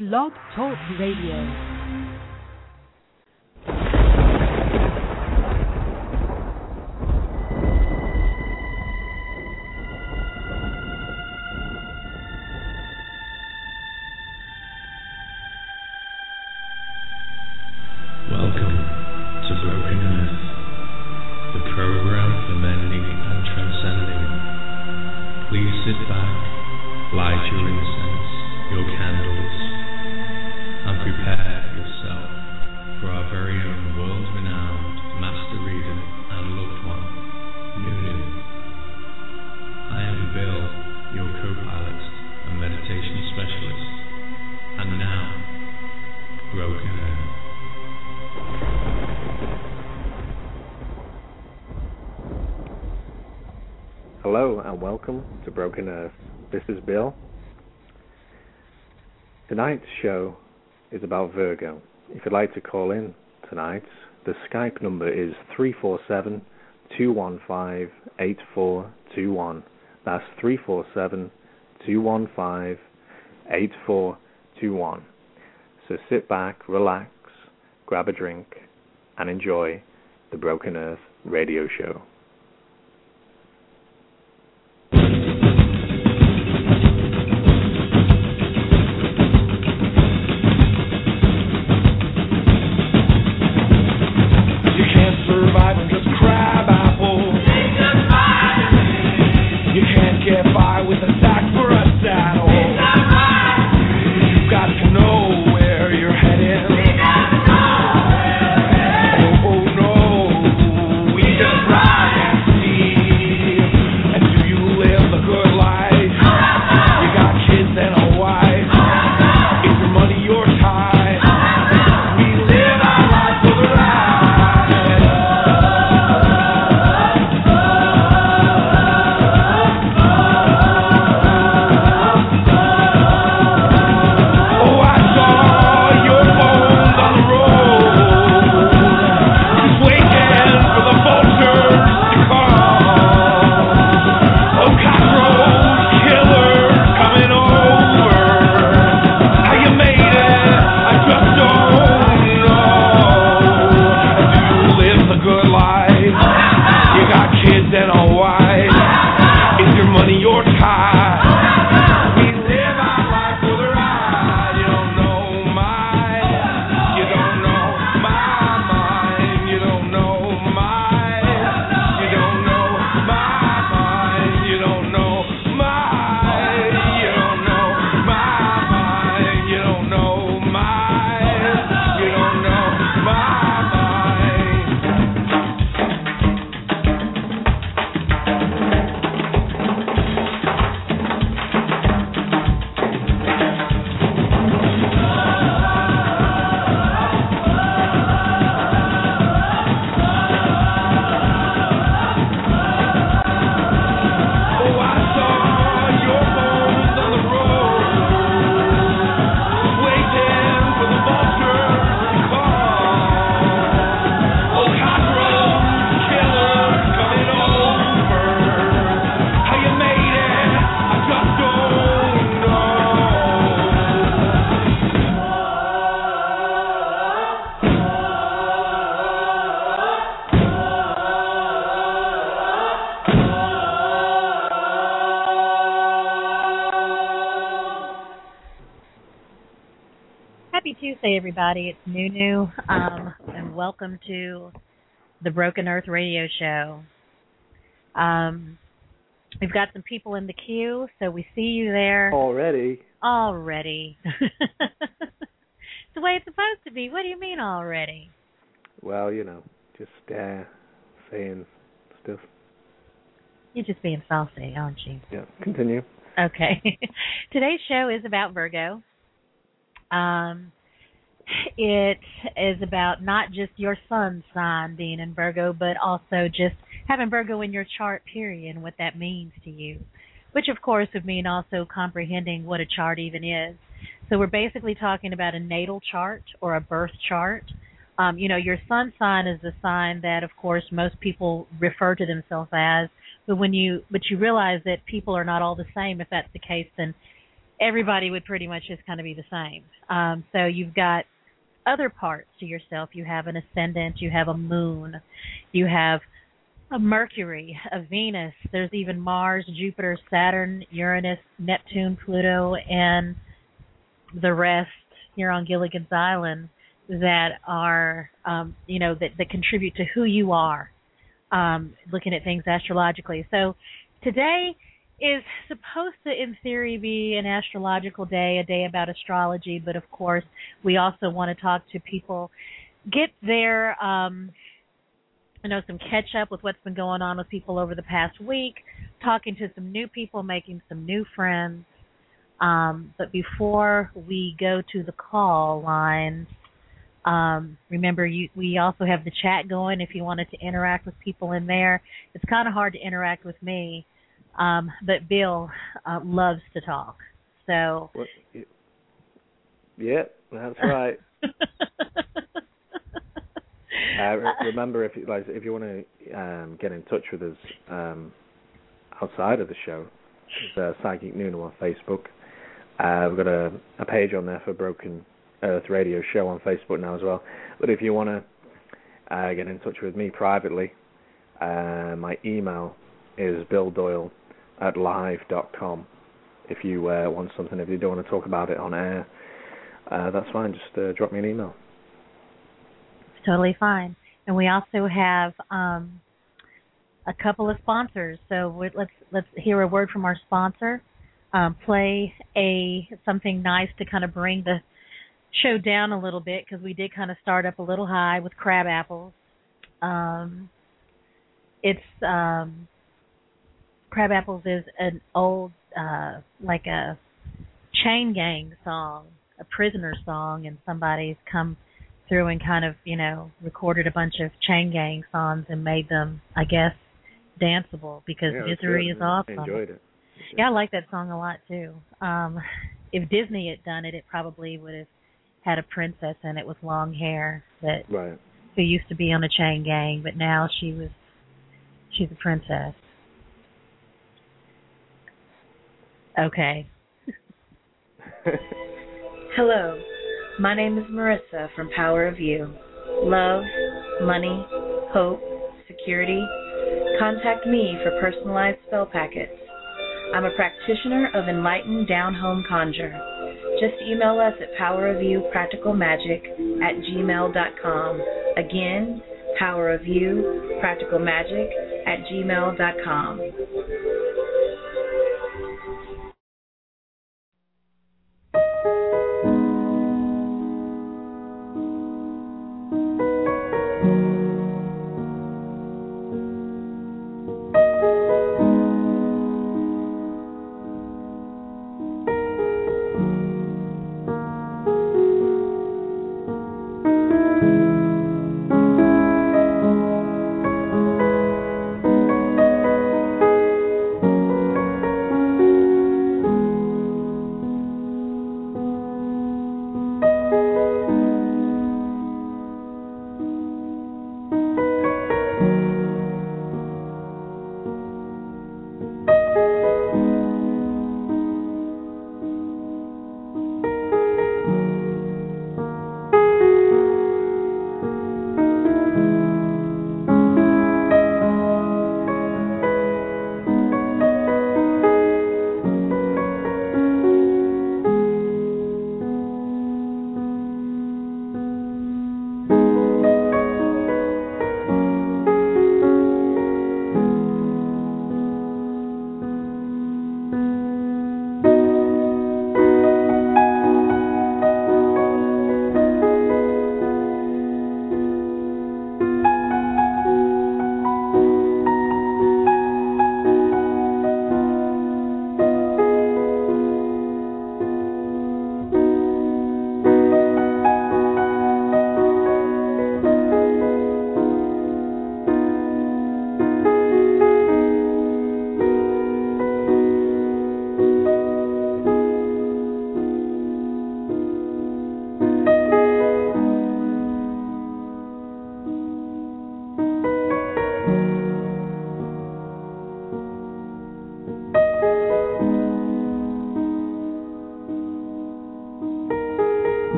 Blog Talk Radio. Hello and welcome to Broken Earth. This is Bill. Tonight's show is about Virgo. If you'd like to call in tonight, the Skype number is 347-215-8421. That's 347-215-8421. So sit back, relax, grab a drink, and enjoy the Broken Earth radio show. Tuesday, everybody. It's Nunu, and welcome to the Broken Earth radio show. We've got some people in the queue, so we see you there. Already? It's the way it's supposed to be. What do you mean already? Well, just saying stuff. You're just being saucy, aren't you? Yeah, continue. Okay. Today's show is about Virgo. It is about not just your sun sign being in Virgo, but also just having Virgo in your chart, period, and what that means to you, which, of course, would mean also comprehending what a chart even is. So we're basically talking about a natal chart or a birth chart. Your sun sign is the sign that, of course, most people refer to themselves as, but you realize that people are not all the same. If that's the case, then everybody would pretty much just kind of be the same. So you've got other parts to yourself. You have an ascendant, you have a moon, you have a Mercury, a Venus. There's even Mars, Jupiter, Saturn, Uranus, Neptune, Pluto, and the rest here on Gilligan's Island that are, that contribute to who you are, looking at things astrologically. So today is supposed to, in theory, be an astrological day, a day about astrology, but of course we also want to talk to people, get their, some catch up with what's been going on with people over the past week, talking to some new people, making some new friends. But before we go to the call lines, remember, we also have the chat going if you wanted to interact with people in there. It's kind of hard to interact with me, but Bill loves to talk. So, yeah, that's right. Remember, if you want to get in touch with us outside of the show, there's Psychic Nuno on Facebook. We've got a page on there for Broken Earth Radio Show on Facebook now as well. But if you want to get in touch with me privately, my email is billdoyle@live.com. If you want something, if you don't want to talk about it on air, that's fine. Just drop me an email. It's totally fine. And we also have a couple of sponsors. So let's hear a word from our sponsor. Play something nice to kind of bring the show down a little bit, because we did kind of start up a little high with Crab Apples. Crab Apples is an old, like a chain gang song, a prisoner song, and somebody's come through and kind of, recorded a bunch of chain gang songs and made them, I guess, danceable, because Misery is awesome. I enjoyed it. Yeah, I like that song a lot, too. If Disney had done it, it probably would have had a princess in it with long hair who used to be on a chain gang, but now she's a princess. Okay. Hello, my name is Marissa from Power of You. Love, money, hope, security. Contact me for personalized spell packets. I'm a practitioner of enlightened down-home conjure. Just email us at powerofyoupracticalmagic@gmail.com. Again, powerofyoupracticalmagic@gmail.com.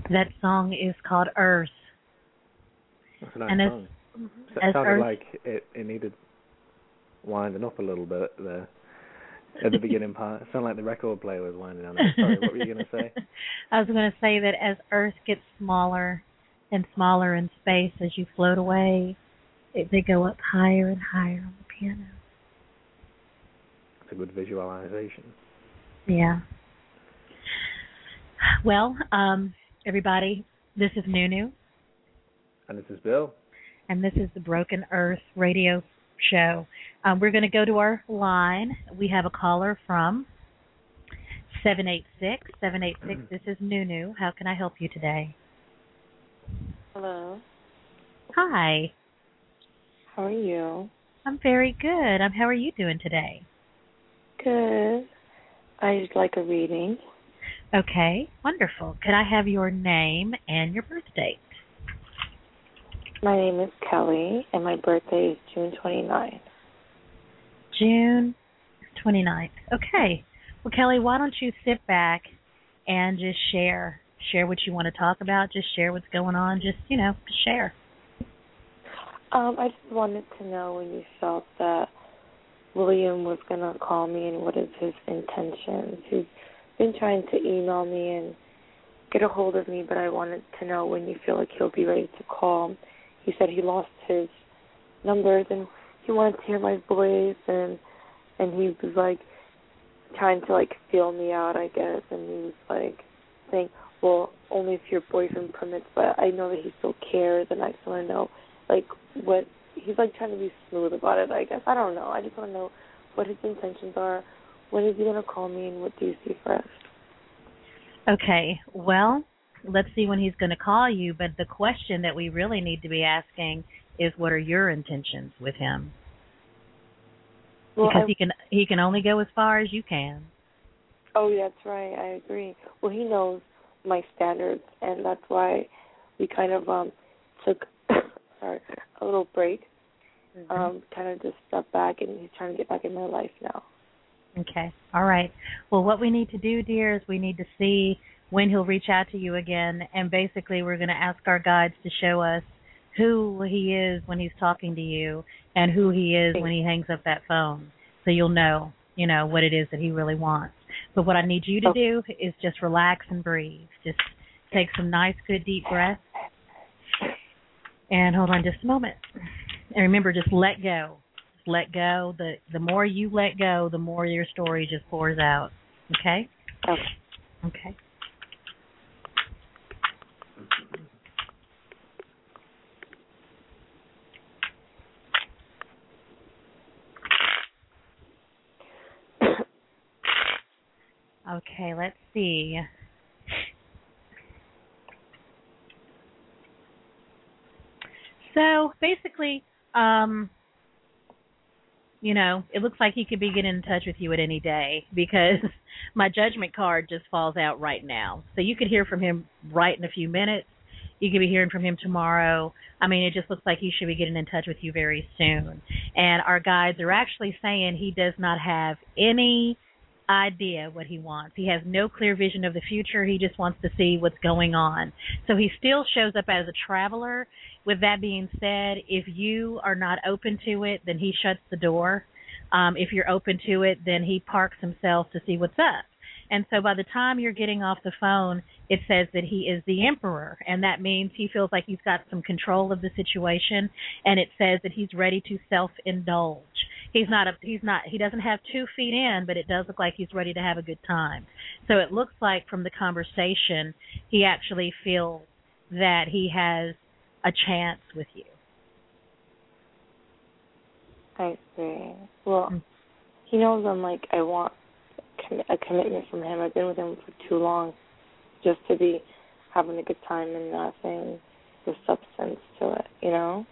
That song is called Earth. That's a nice And song. It sounded like it needed winding up a little bit there at the beginning part. It sounded like the record player was winding down. Sorry, what were you going to say? I was going to say that as Earth gets smaller and smaller in space as you float away, they go up higher and higher on the piano. It's a good visualization. Yeah. Well, everybody, this is Nunu. And this is Bill. And this is the Broken Earth radio show. We're going to go to our line. We have a caller from 786. 786, this is Nunu. How can I help you today? Hello. Hi. How are you? I'm very good. How are you doing today? Good. I'd like a reading. Okay, wonderful. Could I have your name and your birth date? My name is Kelly, and my birthday is June 29th. June 29th. Okay. Well, Kelly, why don't you sit back and just share what you want to talk about. Just share what's going on. Just share. I just wanted to know when you felt that William was going to call me and what is his intentions. He's been trying to email me and get a hold of me, but I wanted to know when you feel like he'll be ready to call. He said he lost his numbers and he wanted to hear my voice and he was like trying to like feel me out, I guess, and he was like saying, well, only if your boyfriend permits, but I know that he still cares and I just want to know like what he's like trying to be smooth about it, I guess. I don't know. I just want to know what his intentions are. When is he going to call me and what do you see for us? Okay, well, let's see when he's going to call you, but the question that we really need to be asking is what are your intentions with him? Well, because he can only go as far as you can. Oh, yeah, that's right. I agree. Well, he knows my standards, and that's why we kind of took a little break, kind of just stepped back, and he's trying to get back in my life now. Okay. All right. Well, what we need to do, dear, is we need to see when he'll reach out to you again, and basically we're going to ask our guides to show us who he is when he's talking to you and who he is when he hangs up that phone, so you'll know what it is that he really wants. But what I need you to do is just relax and breathe. Just take some nice, good, deep breaths. And hold on just a moment. And remember, just let go. Just let go. The more you let go, the more your story just pours out. Okay? Okay. Okay, let's see. So basically, it looks like he could be getting in touch with you at any day because my judgment card just falls out right now. So you could hear from him right in a few minutes. You could be hearing from him tomorrow. I mean, it just looks like he should be getting in touch with you very soon. And our guides are actually saying he does not have any idea what he wants. He has no clear vision of the future. He just wants to see what's going on. So he still shows up as a traveler. With that being said, if you are not open to it, then he shuts the door. If you're open to it, then he parks himself to see what's up. And so by the time you're getting off the phone, it says that he is the emperor, and that means he feels like he's got some control of the situation, and it says that he's ready to self-indulge. He doesn't have 2 feet in, but it does look like he's ready to have a good time. So it looks like from the conversation, he actually feels that he has a chance with you. I see. Well, he knows I want a commitment from him. I've been with him for too long just to be having a good time and nothing with substance to it,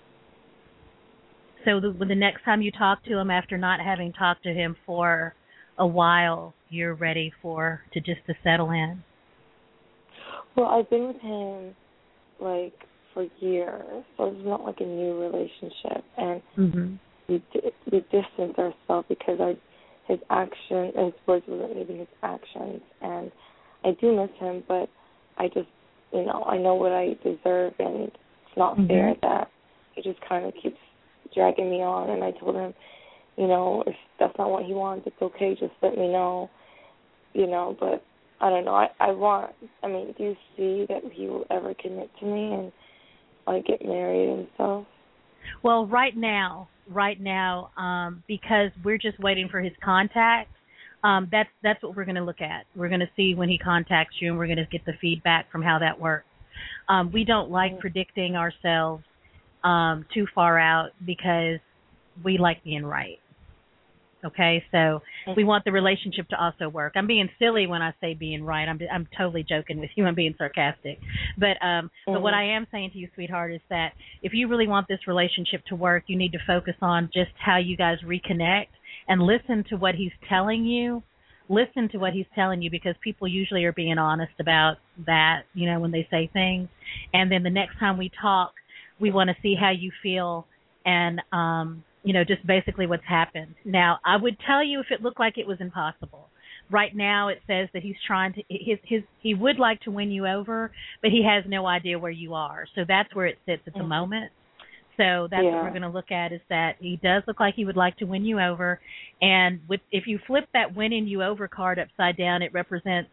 So the next time you talk to him after not having talked to him for a while, you're ready to settle in? Well, I've been with him for years, so it's not like a new relationship, and we distanced ourselves because his words wasn't maybe his actions, and I do miss him, but I just you know, I know what I deserve, and it's not fair that he just kind of keeps dragging me on. And I told him, you know, if that's not what he wants, it's okay, just let me know, you know. But I don't know, I mean, do you see that he will ever commit to me and, like, get married and stuff? Well, right now, because we're just waiting for his contact, that's what we're going to look at. We're going to see when he contacts you, and we're going to get the feedback from how that works. We don't like predicting ourselves too far out because we like being right. Okay, so we want the relationship to also work. I'm being silly when I say being right. I'm totally joking with you. I'm being sarcastic. But what I am saying to you, sweetheart, is that if you really want this relationship to work, you need to focus on just how you guys reconnect and listen to what he's telling you. Listen to what he's telling you, because people usually are being honest about that, you know, when they say things. And then the next time we talk, we want to see how you feel and you know, just basically what's happened. Now, I would tell you if it looked like it was impossible. Right now, it says that he's trying to, he would like to win you over, but he has no idea where you are. So that's where it sits at the moment. So that's what we're going to look at, is that he does look like he would like to win you over. And if you flip that winning you over card upside down, it represents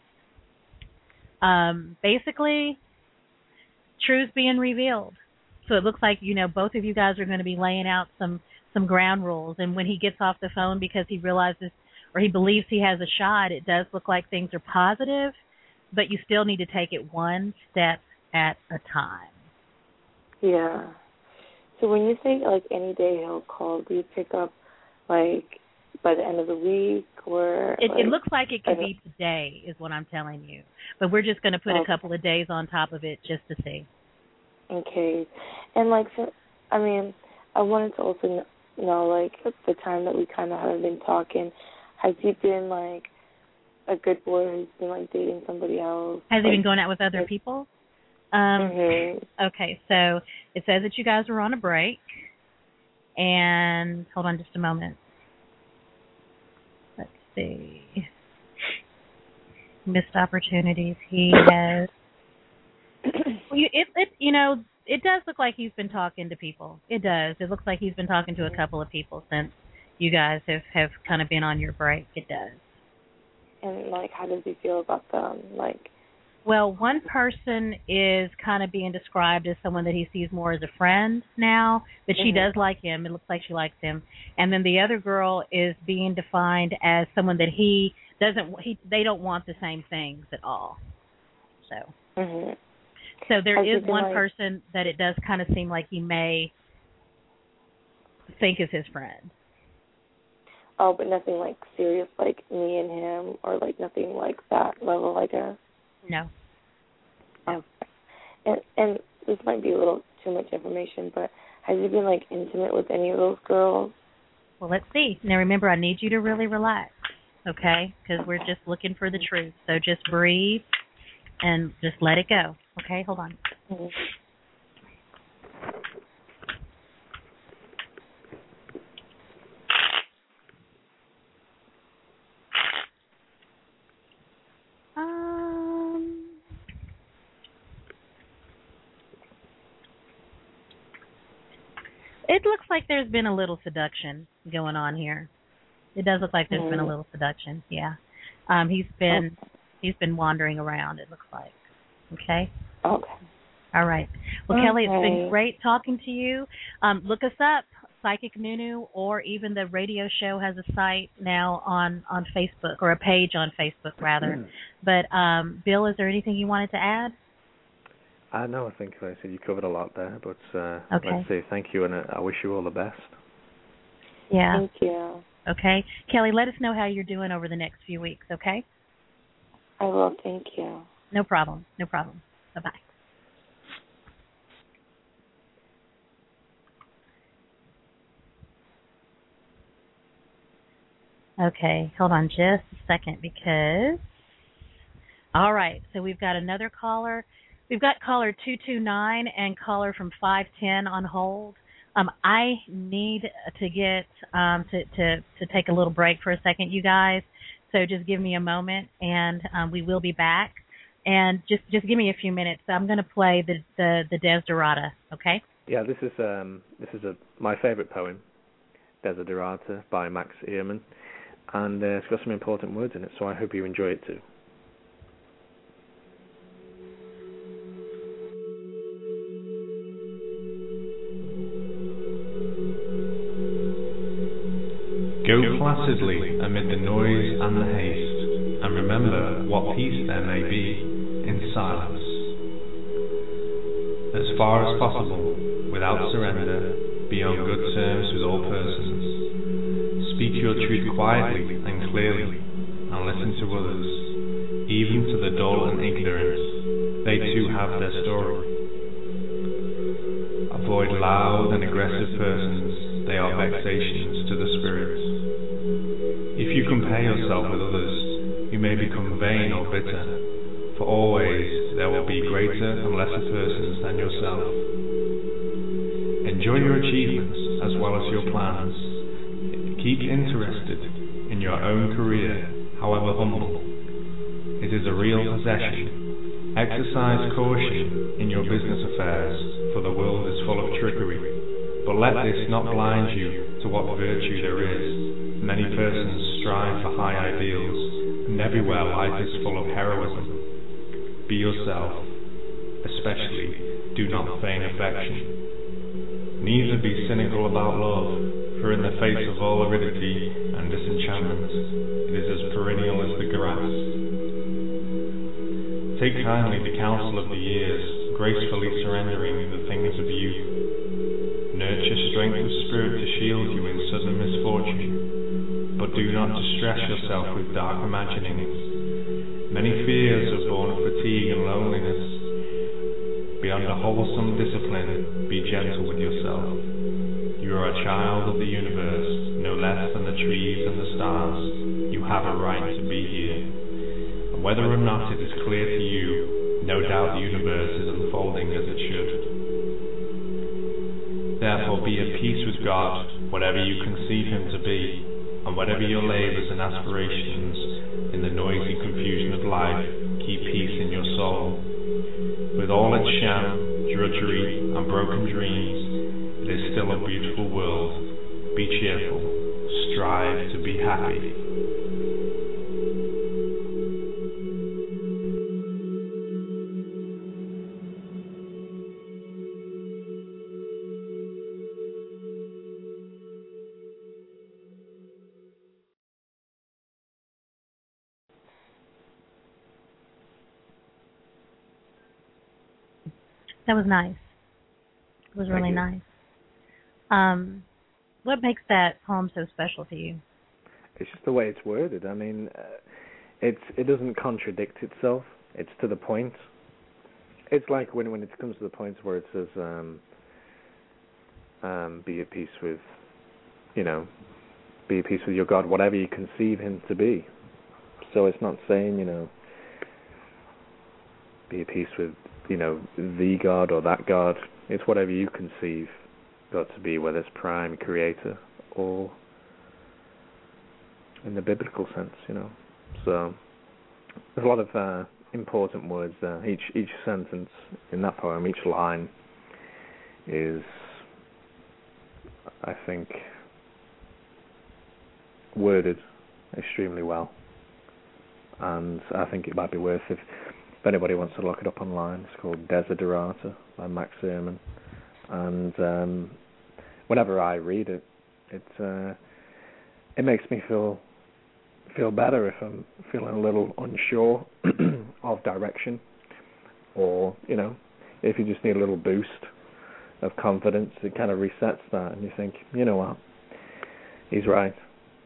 basically truths being revealed. So it looks like, you know, both of you guys are going to be laying out some ground rules. And when he gets off the phone, because he realizes or he believes he has a shot, it does look like things are positive, but you still need to take it one step at a time. Yeah. So when you say, like, any day he'll call, do you pick up, like, by the end of the week, or? It looks like it could be today is what I'm telling you. But we're just going to put a couple of days on top of it just to see. Okay. And, like, so, I mean, I wanted to also know, like, the time that we kind of have been talking, has he been, like, a good boy who's been, like, dating somebody else? Has he been going out with other people? Okay, so it says that you guys were on a break. And hold on just a moment. Let's see. Missed opportunities. He has. You know, it does look like he's been talking to people. It does. It looks like he's been talking to a couple of people since you guys have kind of been on your break. It does. And, like, how does he feel about them? Like, well, one person is kind of being described as someone that he sees more as a friend now, but she does like him. It looks like she likes him. And then the other girl is being defined as someone that they don't want the same things at all. So. So there is one person that it does kind of seem like he may think is his friend. Oh, but nothing like serious, like me and him, or like nothing like that level, I guess. No. Oh. And this might be a little too much information, but has he been like intimate with any of those girls? Well, let's see. Now remember, I need you to really relax, okay? Because we're just looking for the truth. So just breathe and just let it go. Okay, hold on. It looks like there's been a little seduction going on here. It does look like there's been a little seduction. Yeah. He's been wandering around, it looks like. Okay? Okay. All right. Well, Kelly, it's been great talking to you. Look us up, Psychic Nunu, or even the radio show has a site now on Facebook, or a page on Facebook, rather. But, Bill, is there anything you wanted to add? No, I think I said you covered a lot there, but okay. Let's say thank you, and I wish you all the best. Yeah. Thank you. Okay. Kelly, let us know how you're doing over the next few weeks, okay? I will, thank you. No problem. No problem. Bye-bye. Okay, hold on just a second because... All right, so we've got another caller. We've got caller 229 and caller from 510 on hold. I need to get to take a little break for a second, you guys. So just give me a moment, and we will be back. And just give me a few minutes. I'm going to play the Desiderata, okay? Yeah, this is my favorite poem, Desiderata by Max Ehrmann, and it's got some important words in it, so I hope you enjoy it too. Go placidly amid the noise and the haste, and remember what peace there may be in silence. As far as possible, without surrender, be on good terms with all persons. Speak your truth quietly and clearly, and listen to others, even to the dull and ignorant. They too have their story. Avoid loud and aggressive persons, they are vexations to the spirit. If you compare yourself with others, you may become vain or bitter, for always there will be greater and lesser persons than yourself. Enjoy your achievements as well as your plans. Keep interested in your own career, however humble. It is a real possession. Exercise caution in your business affairs, for the world is full of trickery. But let this not blind you to what virtue there is. Many persons strive for high ideals, and everywhere life is full of heroism. Be yourself, especially do not feign affection. Neither be cynical about love, for in the face of all aridity and disenchantment, it is as perennial as the grass. Take kindly the counsel of the years, gracefully surrendering the things of youth. Nurture strength of spirit to shield you in sudden misfortune. But do not distress yourself with dark imaginings. Many fears are born of fatigue and loneliness. Beyond a wholesome discipline, be gentle with yourself. You are a child of the universe, no less than the trees and the stars. You have a right to be here. And whether or not it is clear to you, no doubt the universe is unfolding as it should. Therefore be at peace with God, whatever you conceive Him to be. And whatever your labours and aspirations, in the noisy confusion of life, keep peace in your soul. With all its sham, drudgery, and broken dreams, it is still a beautiful world. Be cheerful. Strive to be happy. That was nice. It was really nice. What makes that poem so special to you? It's just the way it's worded. I mean, it doesn't contradict itself. It's to the point. It's like when it comes to the point where it says, be at peace with, be at peace with your God, whatever you conceive Him to be. So it's not saying, be at peace with, the God or that God. It's whatever you conceive God to be, whether it's prime creator or in the biblical sense, So there's a lot of important words there. Each sentence in that poem, each line is, I think, worded extremely well. And I think it might be worth if anybody wants to look it up online. It's called Desiderata by Max Ehrmann, and whenever I read it, it makes me feel better if I'm feeling a little unsure of direction, or if you just need a little boost of confidence. It kind of resets that, and you think, you know what, he's right,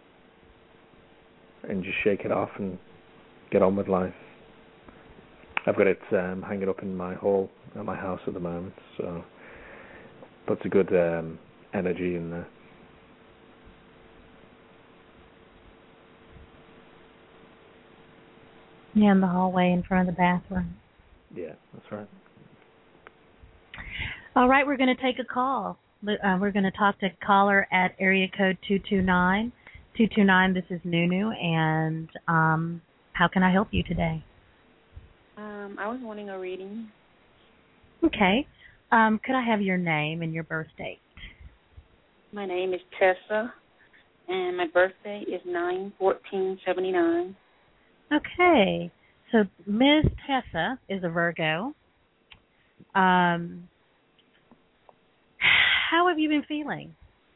and just shake it off and get on with life. I've got it hanging up in my hall at my house at the moment, so puts a good energy in there. Yeah, in the hallway in front of the bathroom. Yeah, that's right. All right, we're going to take a call. We're going to talk to a caller at area code 229. 229, this is Nunu, and how can I help you today? I was wanting a reading. Okay. Could I have your name and your birth date? My name is Tessa, and my birthday is 9/14/79. Okay. So Ms. Tessa is a Virgo. How have you been feeling?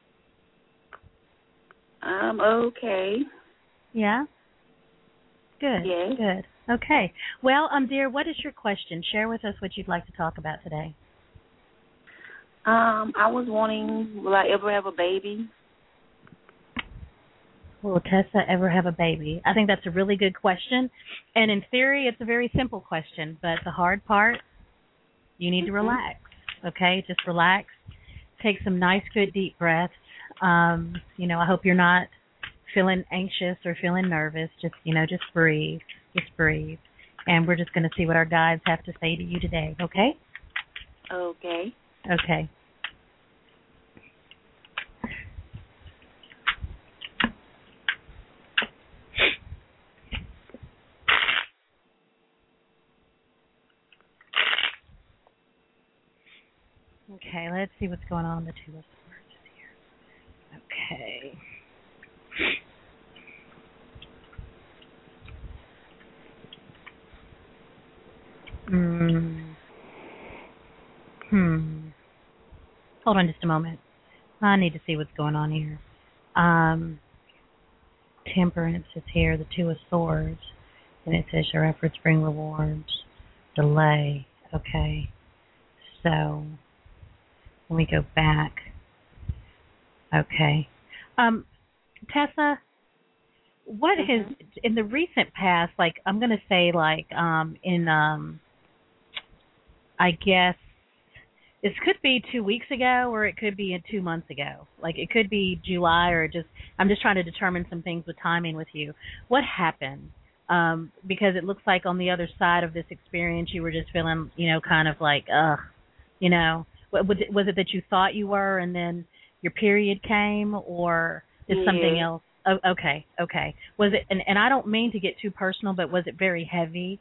I'm okay. Yeah? Good. Yes. Good. Okay. Well, dear, what is your question? Share with us what you'd like to talk about today. I was wanting, will I ever have a baby? Will Tessa ever have a baby? I think that's a really good question. And in theory, it's a very simple question. But the hard part, you need to relax. Okay? Just relax. Take some nice, good, deep breaths. I hope you're not feeling anxious or feeling nervous. Just breathe. Just breathe. And we're just going to see what our guides have to say to you today. Okay? Okay. Okay. Okay, let's see what's going on with the Two of Swords here. Okay. Hold on just a moment. I need to see what's going on here. Temperance is here, the Two of Swords. And it says your efforts bring rewards. Delay. Okay. So, let me go back. Okay. Tessa, what has, in the recent past, like, I'm going to say, like, I guess, this could be 2 weeks ago or it could be 2 months ago. Like, it could be July or I'm just trying to determine some things with timing with you. What happened? Because it looks like on the other side of this experience you were just feeling, kind of like, ugh, Was it that you thought you were and then your period came, or did something else? Oh, okay. Was it, and I don't mean to get too personal, but was it very heavy?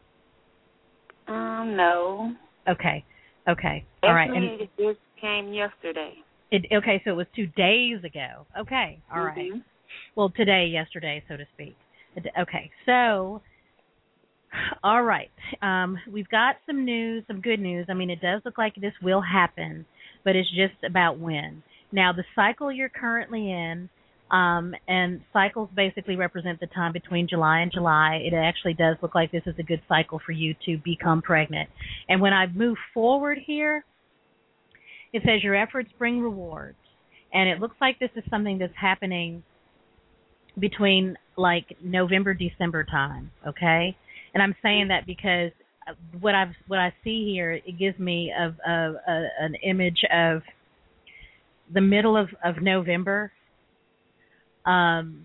No. Okay. All right. And it just came yesterday. Okay, so it was 2 days ago. Okay, all right. Well, yesterday, so to speak. Okay, so, all right. We've got some news, some good news. I mean, it does look like this will happen, but it's just about when. Now, the cycle you're currently in, and cycles basically represent the time between July and July. It actually does look like this is a good cycle for you to become pregnant. And when I move forward here, it says your efforts bring rewards. And it looks like this is something that's happening between like November, December time, okay? And I'm saying that because what I see here, it gives me an image of the middle of November, and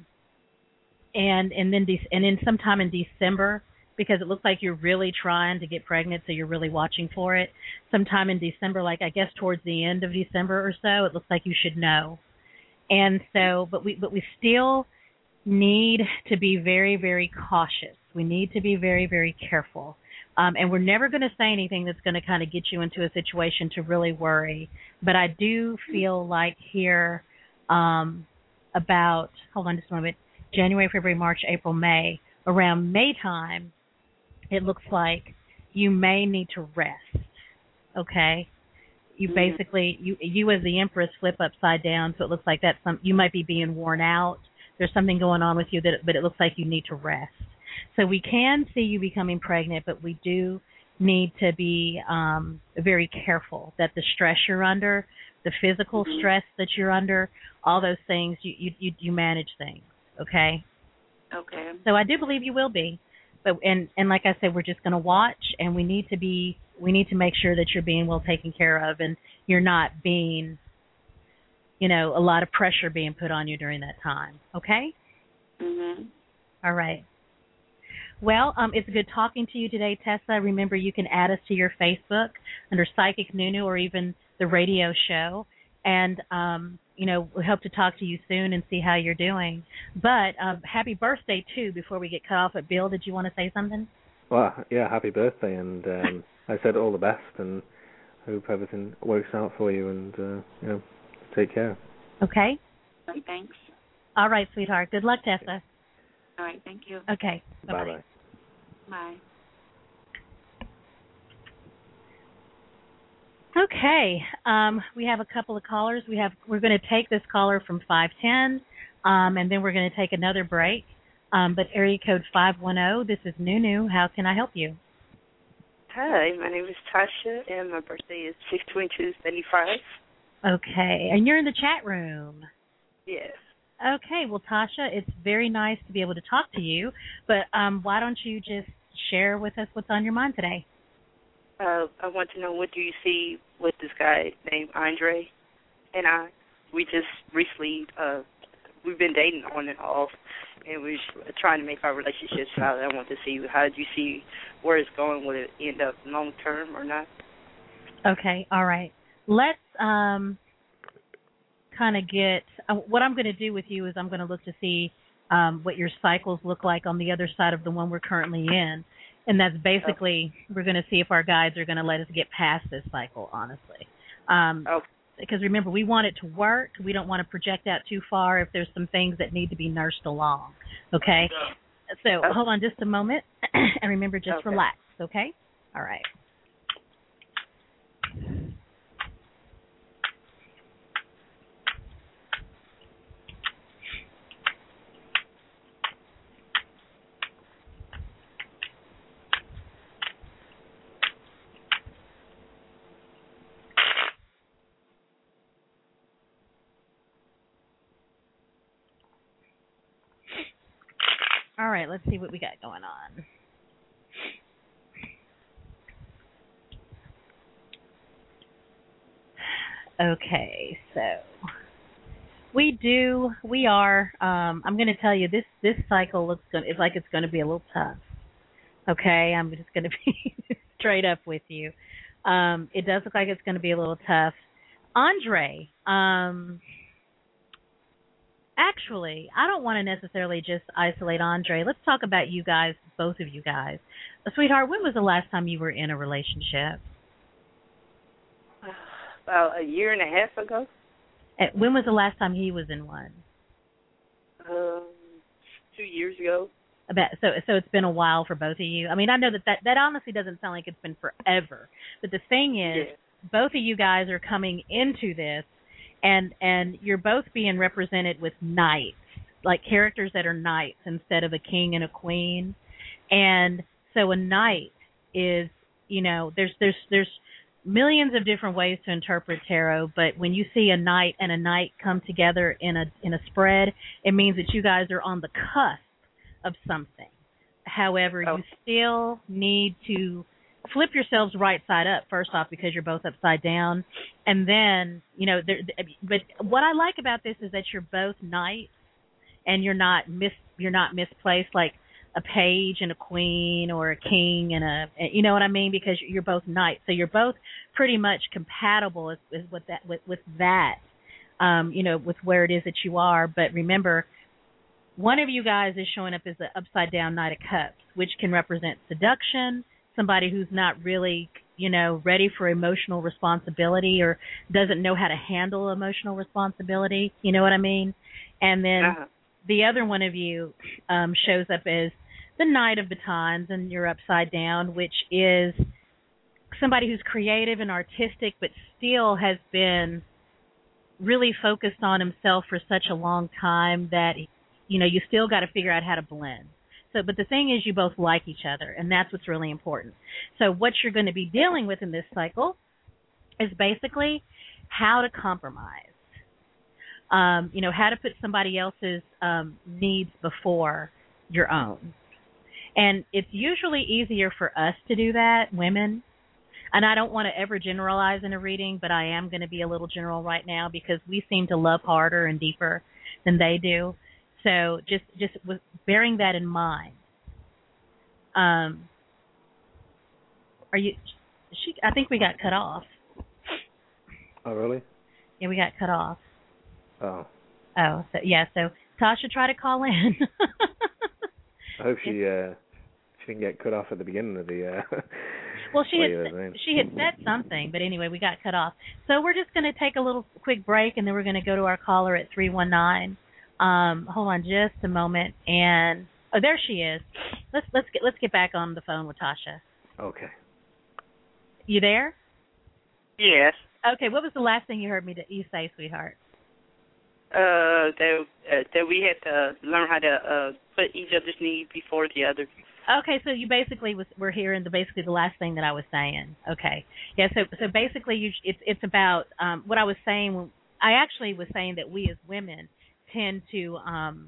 then sometime in December, because it looks like you're really trying to get pregnant, so you're really watching for it. Sometime in December, like I guess towards the end of December or so, it looks like you should know. And so, but we still need to be very, very cautious. We need to be very, very careful. And we're never going to say anything that's going to kind of get you into a situation to really worry. But I do feel like here about, hold on just a moment, January, February, March, April, May, around May time, it looks like you may need to rest, okay? You basically, you as the Empress flip upside down, so it looks like that's you might be being worn out. There's something going on with you, but it looks like you need to rest. So we can see you becoming pregnant, but we do need to be very careful that the stress you're under, the physical stress that you're under, all those things, you manage things, okay? Okay. So I do believe you will be. But and like I said, we're just going to watch, and we need to make sure that you're being well taken care of, and you're not being, a lot of pressure being put on you during that time. Okay? All right. Well, it's good talking to you today, Tessa. Remember, you can add us to your Facebook under Psychic Nunu or even the radio show. And, we hope to talk to you soon and see how you're doing. But happy birthday, too, before we get cut off. Bill, did you want to say something? Well, yeah, happy birthday, and I said all the best, and hope everything works out for you, and take care. Okay. All right, thanks. All right, sweetheart. Good luck, Tessa. All right, thank you. Okay. Bye-bye. Bye. Okay. We have a couple of callers. We're going to take this caller from 510, and then we're going to take another break. But area code 510. This is Nunu. How can I help you? Hi, my name is Tasha, and my birthday is 6/22/75. Okay, and you're in the chat room. Yes. Okay, well, Tasha, it's very nice to be able to talk to you, but why don't you just share with us what's on your mind today? I want to know, what do you see with this guy named Andre and I? We just recently, we've been dating on and off, and we're trying to make our relationship solid. I want to see, how do you see where it's going? Will it end up long term or not? Okay, all right. Let's kind of get what I'm going to do with you is I'm going to look to see what your cycles look like on the other side of the one we're currently in. And that's basically, we're going to see if our guides are going to let us get past this cycle, honestly. Because remember, we want it to work. We don't want to project out too far if there's some things that need to be nursed along. Okay? So hold on just a moment. And remember, just relax. Okay? All right. All right, let's see what we got going on. Okay, so we are, I'm going to tell you, this cycle it's like it's going to be a little tough. Okay, I'm just going to be straight up with you. It does look like it's going to be a little tough. Andre, actually, I don't want to necessarily just isolate Andre. Let's talk about you guys, both of you guys. Sweetheart, when was the last time you were in a relationship? About a year and a half ago. And when was the last time he was in one? 2 years ago. So it's been a while for both of you. I mean, I know that honestly doesn't sound like it's been forever. But the thing is, both of you guys are coming into this, and you're both being represented with knights, like characters that are knights instead of a king and a queen. And so a knight is, there's millions of different ways to interpret tarot, but when you see a knight and a knight come together in a spread, it means that you guys are on the cusp of something. However, you still need to flip yourselves right side up, first off, because you're both upside down. And then, but what I like about this is that you're both knights, and you're not misplaced like a page and a queen or a king and you know what I mean? Because you're both knights. So you're both pretty much compatible with that, with where it is that you are. But remember, one of you guys is showing up as the upside down Knight of Cups, which can represent seduction, somebody who's not really, ready for emotional responsibility or doesn't know how to handle emotional responsibility. You know what I mean? And then the other one of you shows up as the Knight of Batons, and you're upside down, which is somebody who's creative and artistic but still has been really focused on himself for such a long time that, you still got to figure out how to blend. So, but the thing is, you both like each other, and that's what's really important. So what you're going to be dealing with in this cycle is basically how to compromise. How to put somebody else's needs before your own. And it's usually easier for us to do that, women. And I don't want to ever generalize in a reading, but I am going to be a little general right now because we seem to love harder and deeper than they do. So just with bearing that in mind. I think we got cut off. Oh, really? Yeah, we got cut off. Oh. Oh, so Tasha, try to call in. I hope she didn't get cut off at the beginning of the. Well, she had said something, but anyway, we got cut off. So we're just going to take a little quick break, and then we're going to go to our caller at 319. Hold on just a moment, and there she is. Let's get back on the phone with Tasha. Okay. You there? Yes. Okay. What was the last thing you heard you say, sweetheart? That we had to learn how to put each other's need before the other. Okay, so you basically were hearing the last thing that I was saying. Okay, yeah. So basically, it's about what I was saying. I actually was saying that we as women tend to,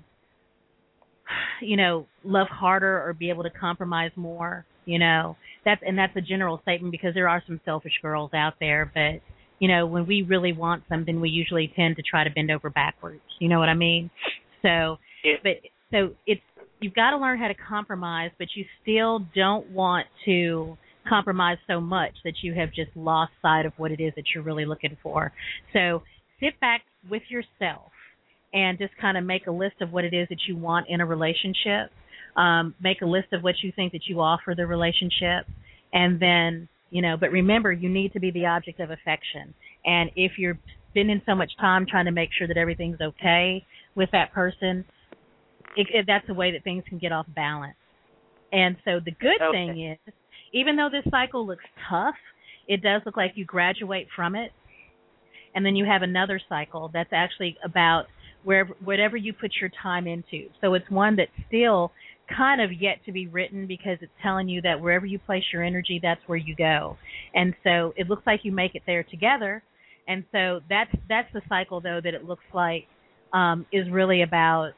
love harder or be able to compromise more. That's a general statement because there are some selfish girls out there, but. When we really want something, we usually tend to try to bend over backwards. You know what I mean? So, yeah. You've got to learn how to compromise, but you still don't want to compromise so much that you have just lost sight of what it is that you're really looking for. So, sit back with yourself and just kind of make a list of what it is that you want in a relationship. Make a list of what you think that you offer the relationship, and then. But remember, you need to be the object of affection. And if you're spending so much time trying to make sure that everything's okay with that person, that's a way that things can get off balance. And so the good thing is, even though this cycle looks tough, it does look like you graduate from it. And then you have another cycle that's actually about whatever you put your time into. So it's one that's still kind of yet to be written because it's telling you that wherever you place your energy, that's where you go. And so it looks like you make it there together. And so that's the cycle, though, that it looks like is really about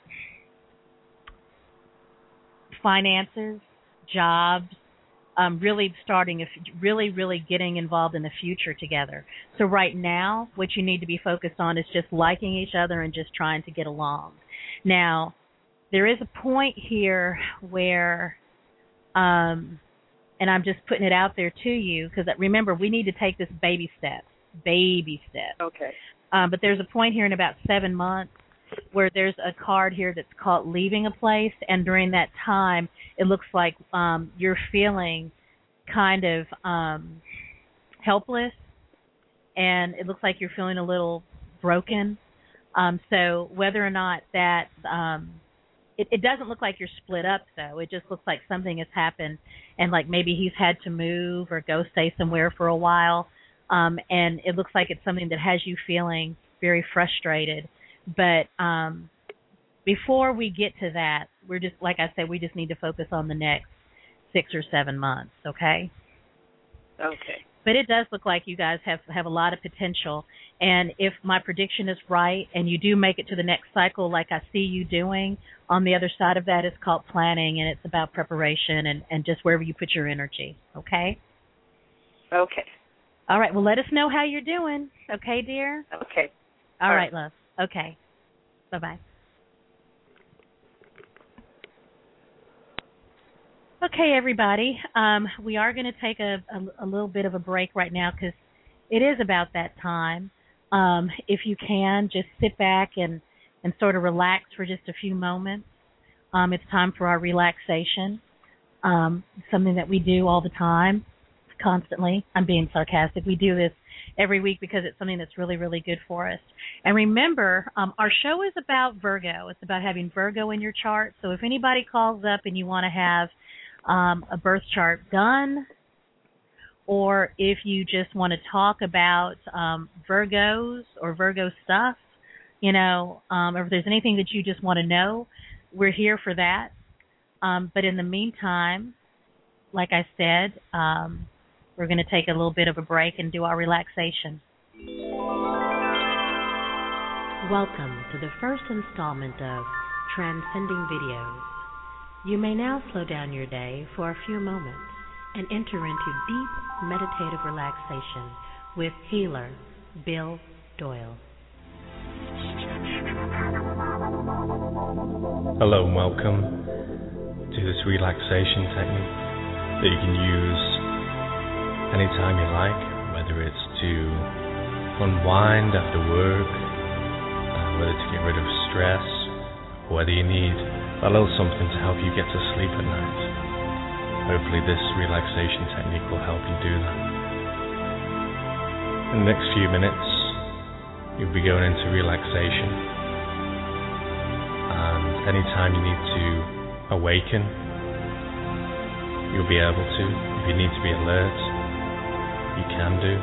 finances, jobs, really really getting involved in the future together. So right now, what you need to be focused on is just liking each other and just trying to get along. Now, there is a point here where, and I'm just putting it out there to you, because remember, we need to take this baby step. Okay. But there's a point here in about 7 months where there's a card here that's called leaving a place, and during that time, it looks like you're feeling kind of helpless, and it looks like you're feeling a little broken. So whether or not that... It doesn't look like you're split up, though. It just looks like something has happened, and like maybe he's had to move or go stay somewhere for a while, and it looks like it's something that has you feeling very frustrated. But before we get to that, we're just, like I said, we just need to focus on the next 6 or 7 months, okay? Okay. But it does look like you guys have a lot of potential. And if my prediction is right and you do make it to the next cycle like I see you doing, on the other side of that is called planning, and it's about preparation and just wherever you put your energy, okay? Okay. All right. Well, let us know how you're doing, okay, dear? Okay. All right, love. Okay. Bye-bye. Okay, everybody. We are going to take a little bit of a break right now because it is about that time. If you can, just sit back and sort of relax for just a few moments. It's time for our relaxation, something that we do all the time, constantly. I'm being sarcastic. We do this every week because it's something that's really, really good for us. And remember, our show is about Virgo. It's about having Virgo in your chart. So if anybody calls up and you want to have a birth chart done, or if you just want to talk about Virgos or Virgo stuff, or if there's anything that you just want to know, we're here for that. But in the meantime, like I said, we're going to take a little bit of a break and do our relaxation. Welcome to the first installment of Transcending Videos. You may now slow down your day for a few moments and enter into deep meditative relaxation with healer Bill Doyle. Hello and welcome to this relaxation technique that you can use anytime you like, whether it's to unwind after work, whether to get rid of stress, or whether you need a little something to help you get to sleep at night. Hopefully this relaxation technique will help you do that. In the next few minutes, you'll be going into relaxation, and anytime you need to awaken, you'll be able to. If you need to be alert, you can do.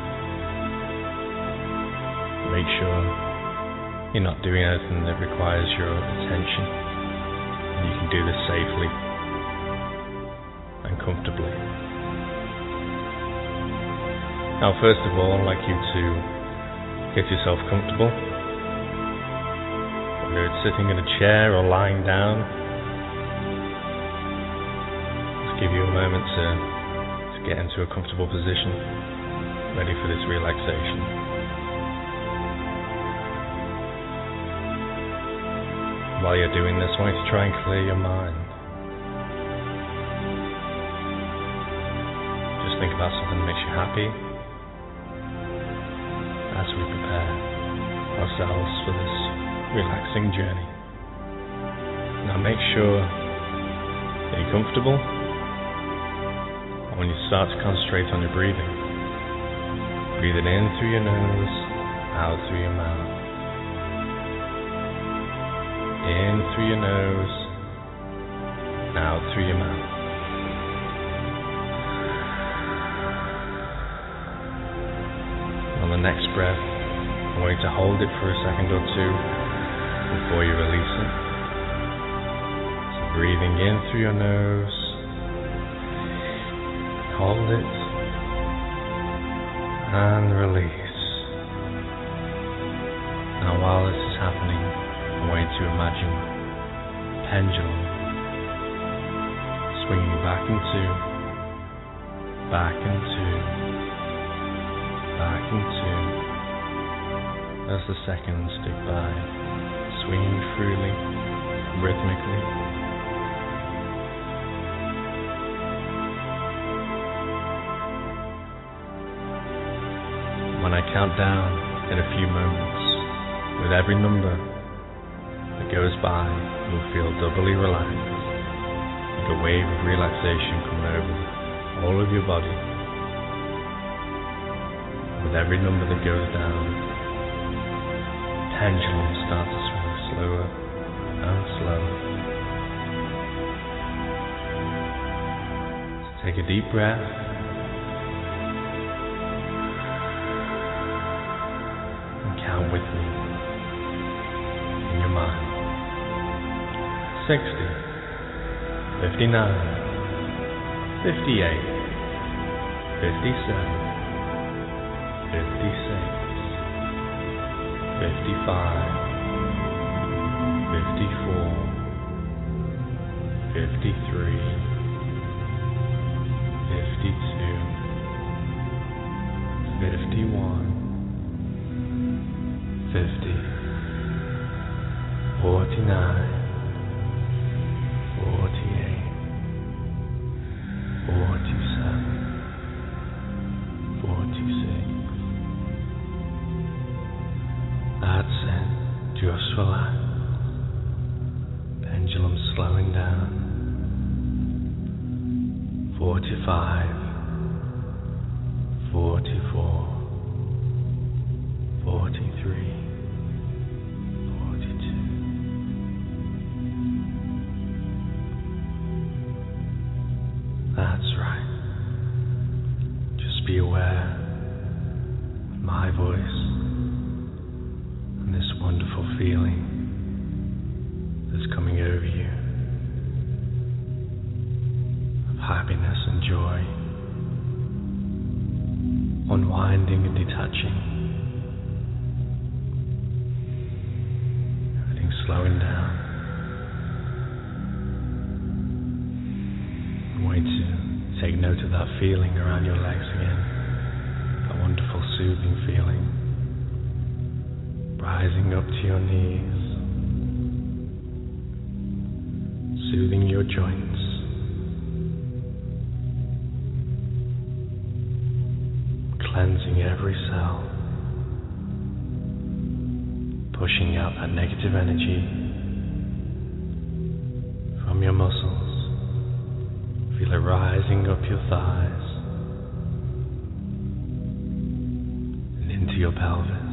Make sure you're not doing anything that requires your attention, and you can do this safely and comfortably. Now, first of all, I'd like you to get yourself comfortable, whether it's sitting in a chair or lying down. Just give you a moment to get into a comfortable position, ready for this relaxation. While you're doing this, I want you to try and clear your mind. Just think about something that makes you happy as we prepare ourselves for this relaxing journey. Now make sure that you're comfortable, and when you start to concentrate on your breathing, breathe it in through your nose, out through your mouth. In through your nose, out through your mouth. On the next breath, I want you to hold it for a second or two before you release it. So breathing in through your nose, hold it, and release. Now while this is happening, I want you to imagine a pendulum swinging back and two, as the seconds tick by, swinging freely, rhythmically. When I count down in a few moments, with every number that goes by, you'll feel doubly relaxed, like a wave of relaxation coming over all of your body. With every number that goes down, the pendulum starts to swing slower and slower. So take a deep breath, and count with me in your mind. 60, 59, 58, 57, 56, 55, 54, 53, 52, 51, 50, 49, 48, 47, 46. That's it. Just relax. Pendulum slowing down. 45, 44, 43, 42. That's right. Just be aware of my voice and this wonderful feeling that's coming over you of happiness and joy, unwinding and detaching, everything slowing down. I want you to take note of that feeling around your legs again, that wonderful soothing feeling, rising up to your knees, soothing your joints, cleansing every cell, pushing out that negative energy from your muscles, Feel it rising up your thighs and into your pelvis.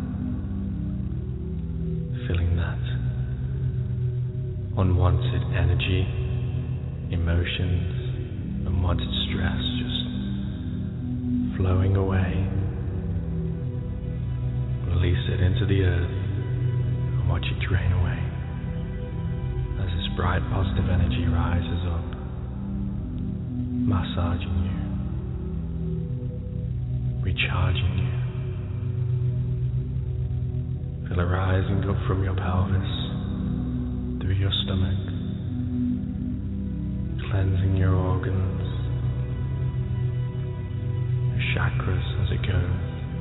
Feeling that unwanted energy, emotions, unwanted stress just flowing away. Release it into the earth and watch it drain away as this bright positive energy rises up, massaging you, recharging you. Feel it rising up from your pelvis, through your stomach, cleansing your organs, your chakras as it goes.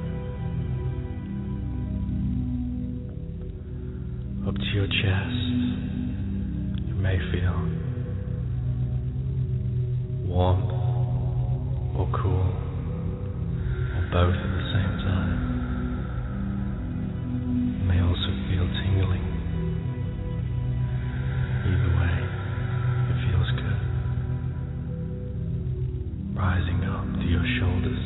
Up to your chest, you may feel warmth or cool, or both at the same time. You may also feel tingling. Either way, it feels good. Rising up to your shoulders.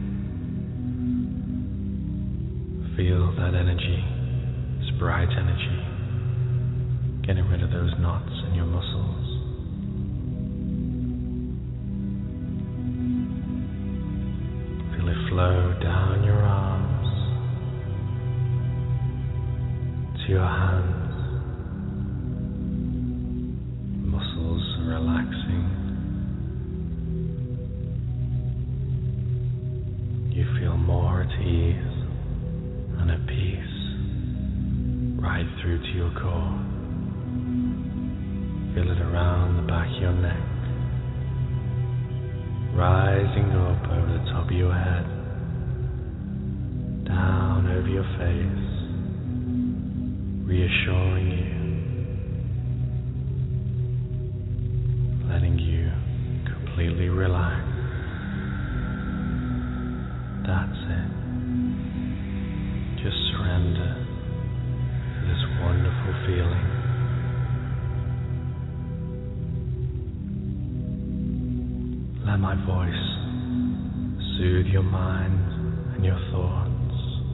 Feel that energy, this bright energy, getting rid of those knots in your muscles. Feel it flow down your arms, to your hands. Muscles are relaxing. You feel more at ease and at peace, right through to your core. Feel it around the back of your neck, rising up over the top of your head, down over your face, reassuring you, letting you completely relax. That's it. Just surrender to this wonderful feeling. Let my voice soothe your mind and your thoughts.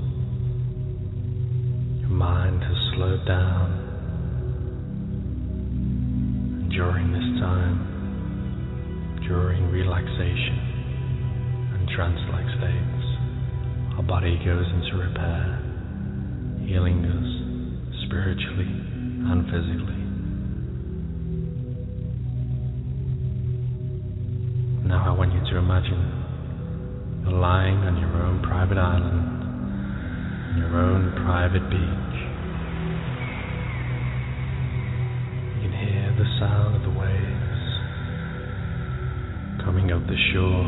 Your mind has slowed down, and during this time, during relaxation and trance-like states, our body goes into repair, healing us spiritually and physically. Now I want you to imagine you're lying on your own private island, on your own private beach. You can hear the sound of the waves coming up the shore,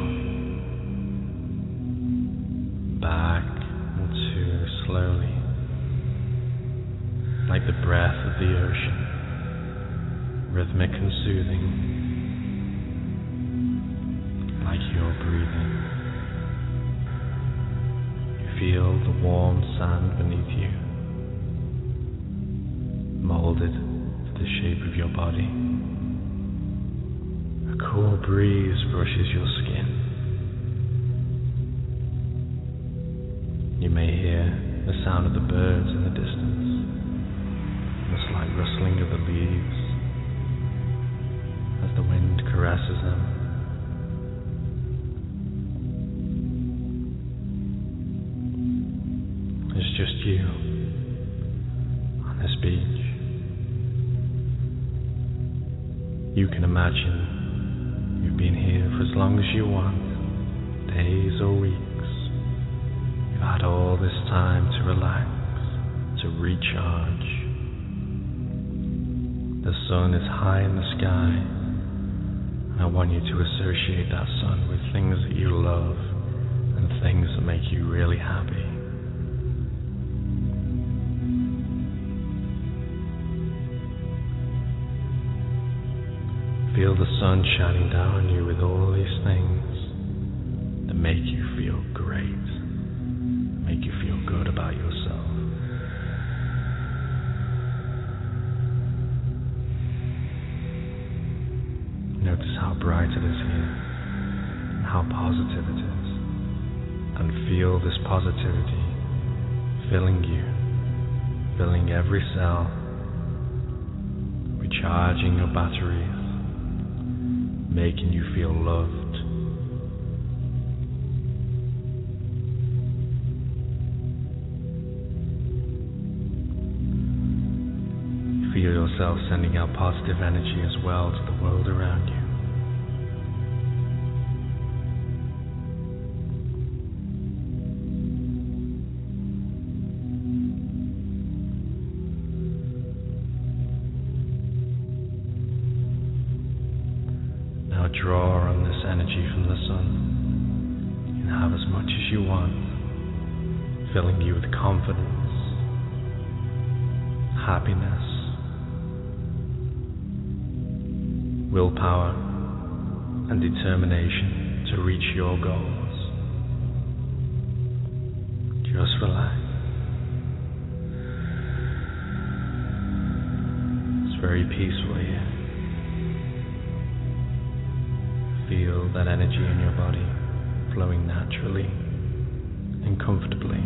back and to slowly, like the breath of the ocean, rhythmic and soothing. Like you're breathing. You feel the warm sand beneath you, molded to the shape of your body. A cool breeze brushes your skin. You may hear the sound of the birds in the distance, the slight rustling of the leaves as the wind caresses them. It's just you on this beach. You can imagine you've been here for as long as you want, days or weeks. You've had all this time to relax, to recharge. The sun is high in the sky, and I want you to associate that sun with things that you love and things that make you really happy. Feel the sun shining down on you with all these things that make you feel great, make you feel good about yourself. Notice how bright it is here, and how positive it is. And feel this positivity filling you, filling every cell, recharging your batteries, making you feel loved. Feel yourself sending out positive energy as well to the world around you. Now draw on this energy from the sun and have as much as you want, filling you with confidence, happiness, willpower, and determination to reach your goals. Just relax. It's very peaceful here. Feel that energy in your body flowing naturally and comfortably.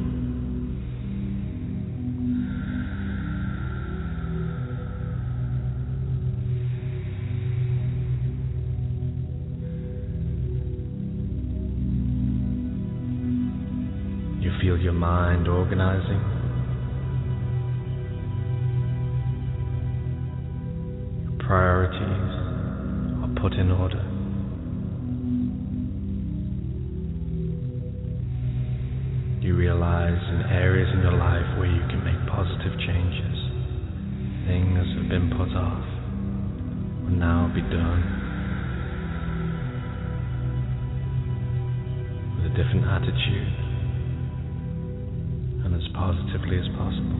You feel your mind organizing. Your priorities are put in order. You realize in areas in your life where you can make positive changes. Things that have been put off will now be done with a different attitude and as positively as possible.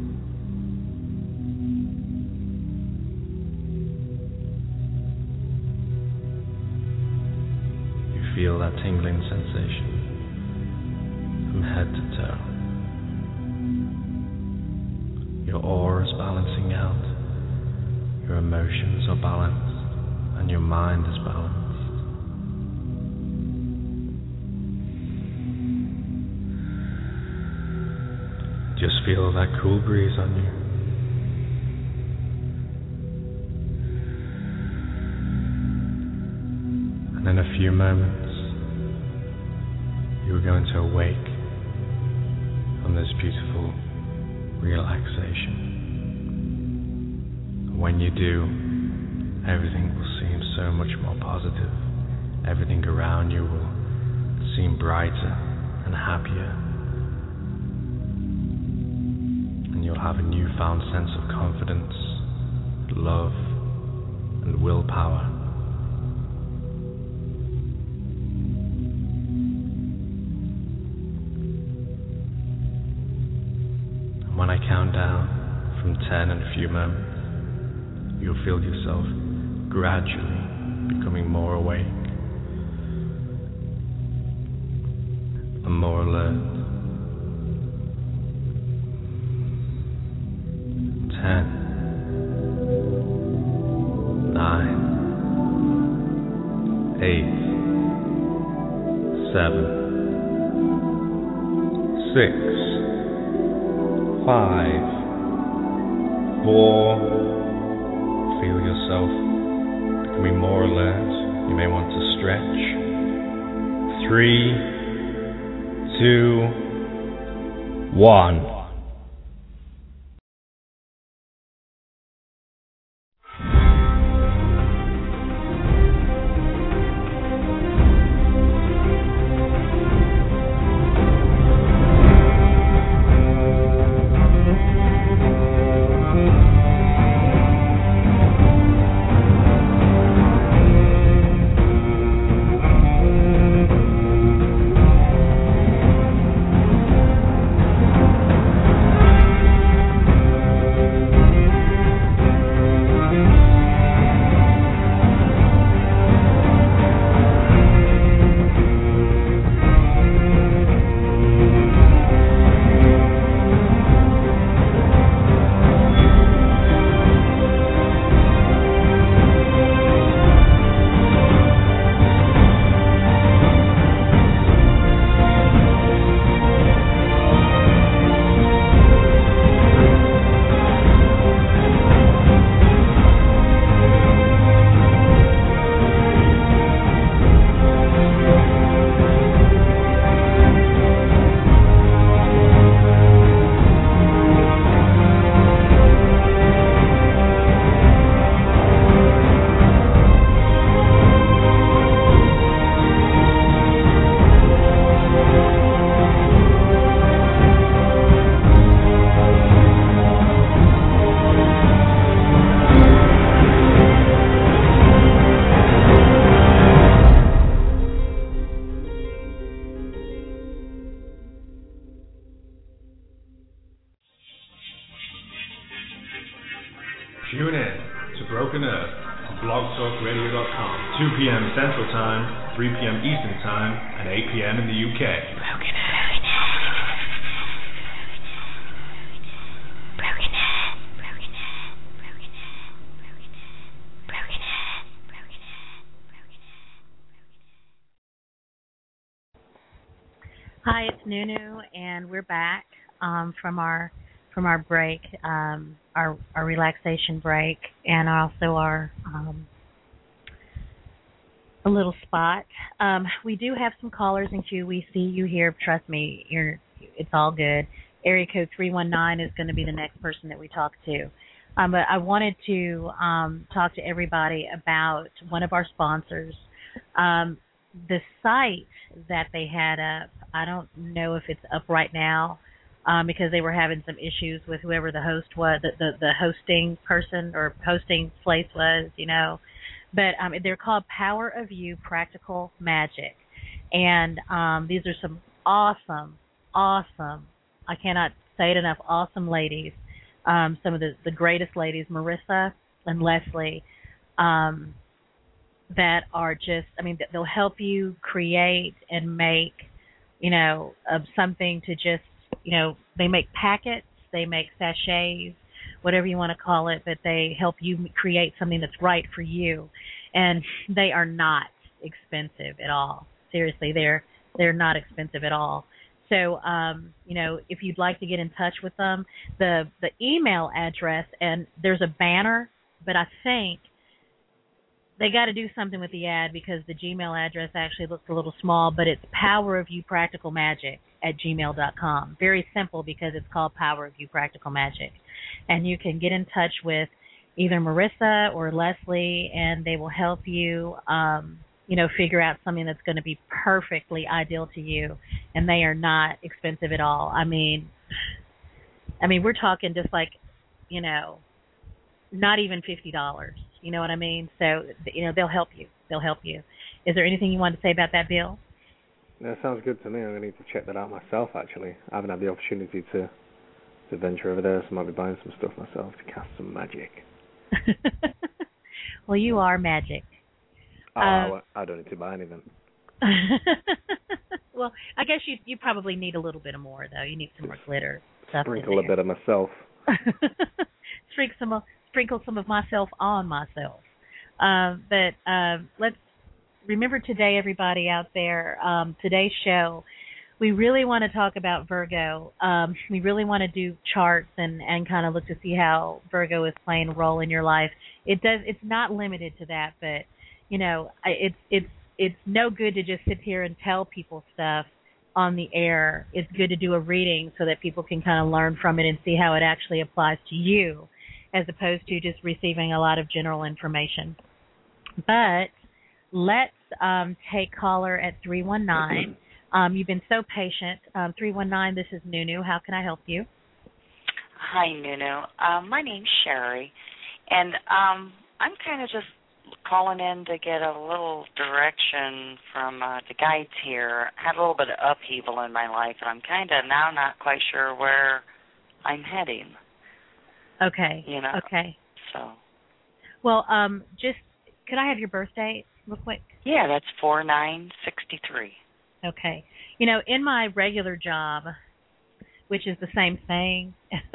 You feel that tingling sensation from head to toe. Your aura is balancing out, your emotions are balanced, and your mind is balanced. Just feel that cool breeze on you. And in a few moments, you're going to awake from this beautiful relaxation. And when you do, everything will seem so much more positive. Everything around you will seem brighter and happier. And you'll have a newfound sense of confidence, love, and willpower. When I count down from 10 in a few moments, you'll feel yourself gradually becoming more awake and more alert. 10, 9, 8, 7, 6, 5, 4, feel yourself becoming more alert. You may want to stretch. 3, 2, 1. Tune in to Broken Earth on blogtalkradio.com, 2 p.m. Central Time, 3 p.m. Eastern Time, and 8 p.m. in the UK. Broken Earth. Hi, it's Nunu, and we're back from our break, our relaxation break, and also our a little spot. We do have some callers in queue. We see you here. Trust me, it's all good. Area code 319 is going to be the next person that we talk to. But I wanted to talk to everybody about one of our sponsors. The site that they had up, I don't know if it's up right now because they were having some issues with whoever the host was, the hosting person or hosting place was, But they're called Power of You Practical Magic. And these are some awesome, I cannot say it enough, awesome ladies. Some of the greatest ladies, Marissa and Leslie, that are just, they'll help you create and make, something to just, they make packets, they make sachets, whatever you want to call it, but they help you create something that's right for you. And they are not expensive at all. Seriously, they're not expensive at all. So, if you'd like to get in touch with them, the email address, and there's a banner, but I think they got to do something with the ad because the Gmail address actually looks a little small, but it's powerofyoupracticalmagic@gmail.com. Very simple because it's called Power of You Practical Magic. And you can get in touch with either Marissa or Leslie, and they will help you, figure out something that's going to be perfectly ideal to you. And they are not expensive at all. We're talking just like, not even $50. You know what I mean? So, they'll help you. They'll help you. Is there anything you want to say about that, Bill? That sounds good to me. I'm going to need to check that out myself, actually. I haven't had the opportunity to venture over there, so I might be buying some stuff myself to cast some magic. Well, you are magic. I don't need to buy anything. Well, I guess you probably need a little bit more, though. You need some more glitter stuff. Sprinkle a bit of myself. Sprinkle some of myself on myself. But let's remember today, everybody out there, today's show, we really want to talk about Virgo. We really want to do charts and kind of look to see how Virgo is playing a role in your life. It's not limited to that, but it's no good to just sit here and tell people stuff on the air. It's good to do a reading so that people can kind of learn from it and see how it actually applies to you, as opposed to just receiving a lot of general information. But let's take caller at 319. You've been so patient. 319, this is Nunu. How can I help you? Hi, Nunu. My name's Sherry, and I'm kind of just calling in to get a little direction from the guides here. I had a little bit of upheaval in my life, and I'm kind of now not quite sure where I'm heading. Okay. Okay. So. Well, just could I have your birth date real quick? Yeah, that's 4963. Okay. In my regular job, which is the same thing,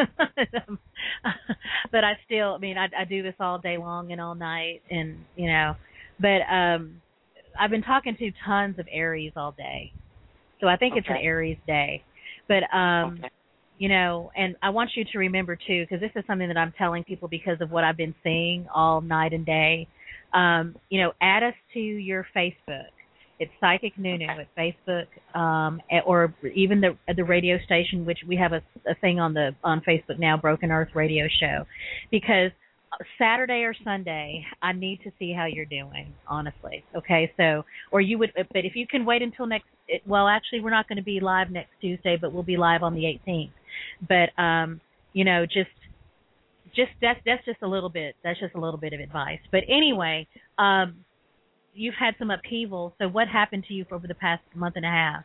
but I still, I do this all day long and all night, and but I've been talking to tons of Aries all day, so I think it's an Aries day, but and I want you to remember too, because this is something that I'm telling people because of what I've been seeing all night and day. Add us to your Facebook. It's Psychic Nunu at Facebook, or even the radio station, which we have a thing on Facebook now, Broken Earth Radio Show, because Saturday or Sunday, I need to see how you're doing, honestly. Okay, so, or you would, but if you can wait until actually, we're not going to be live next Tuesday, but we'll be live on the 18th. But that's just a little bit. That's just a little bit of advice. But anyway, you've had some upheaval. So what happened to you over the past month and a half?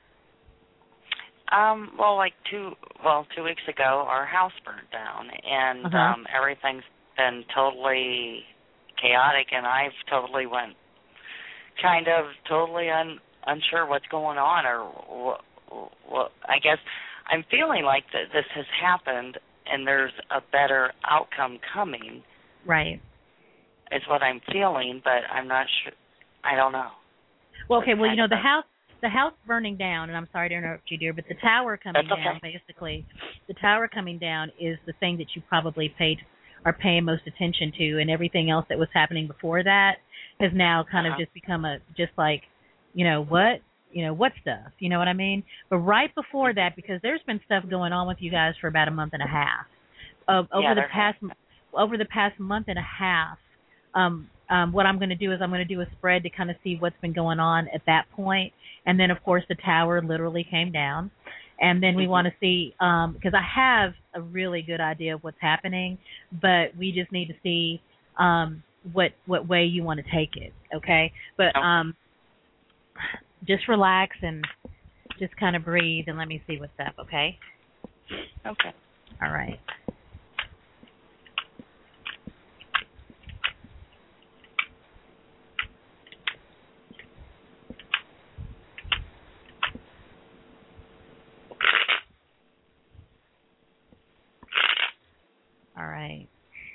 2 weeks ago, our house burned down, and everything's been totally chaotic, and I've totally went kind of totally unsure what's going on, or what. I guess I'm feeling like that this has happened, and there's a better outcome coming. Right. Is what I'm feeling, but I'm not sure. I don't know. Well, okay. Well, the house burning down, and I'm sorry to interrupt you, dear, but the tower coming down, basically, the tower coming down is the thing that you probably are paying most attention to, and everything else that was happening before that has now kind of just become what stuff, you know what I mean? But right before that, because there's been stuff going on with you guys for about a month and a half, over the past month and a half. What I'm going to do is I'm going to do a spread to kind of see what's been going on at that point. And then, of course, the tower literally came down. And then we want to see, because I have a really good idea of what's happening, but we just need to see what way you want to take it, okay? But just relax and just kind of breathe and let me see what's up, okay? Okay. All right. All right.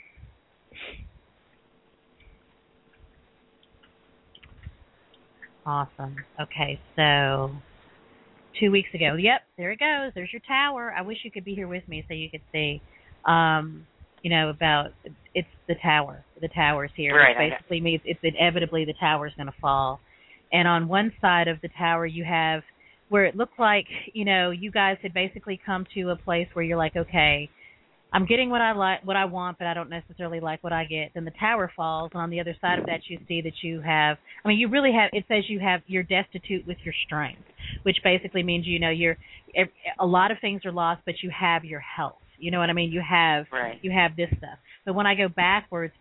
Awesome. Okay, so 2 weeks ago. Yep, there it goes. There's your tower. I wish you could be here with me so you could see, about it's the tower. The tower's here. Right. Which basically means it's inevitably the tower's going to fall. And on one side of the tower you have where it looked like, you guys had basically come to a place where you're like, okay, I'm getting what I want, but I don't necessarily like what I get. Then the tower falls, and on the other side of that, you see that you have. I mean, you really have. It says you're destitute with your strength, which basically means you're. A lot of things are lost, but you have your health. You know what I mean? You have this stuff. But when I go backwards,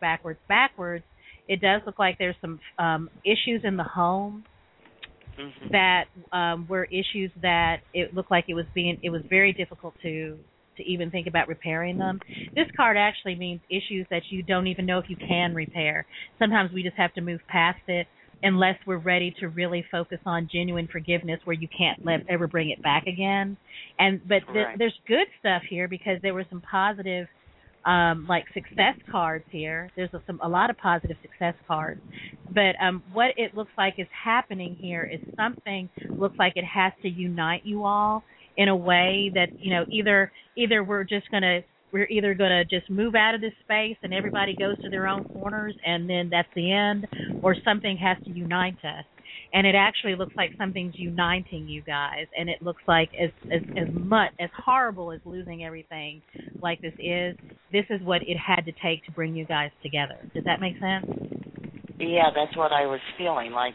it does look like there's some issues in the home that were issues that it looked like it was very difficult to even think about repairing them. This card actually means issues that you don't even know if you can repair. Sometimes we just have to move past it unless we're ready to really focus on genuine forgiveness where you can't ever bring it back again. But there's good stuff here because there were some positive success cards here. There's a lot of positive success cards. But what it looks like is happening here is something looks like it has to unite you all in a way that, either we're either going to just move out of this space and everybody goes to their own corners and then that's the end, or something has to unite us. And it actually looks like something's uniting you guys, and it looks like as horrible as losing everything like this is what it had to take to bring you guys together. Does that make sense? Yeah, that's what I was feeling like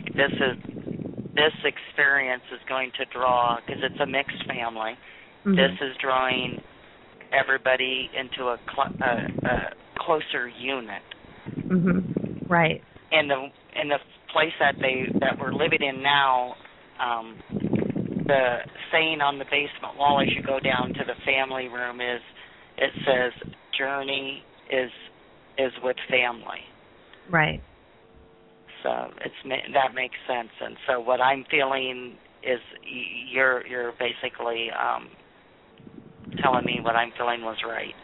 this experience is going to draw, because it's a mixed family. Mm-hmm. This is drawing everybody into a closer unit. Mm-hmm. Right. And the place that we're living in now, the saying on the basement wall as you go down to the family room it says journey is with family. Right. So that makes sense. And so what I'm feeling is you're basically telling me what I'm feeling was right.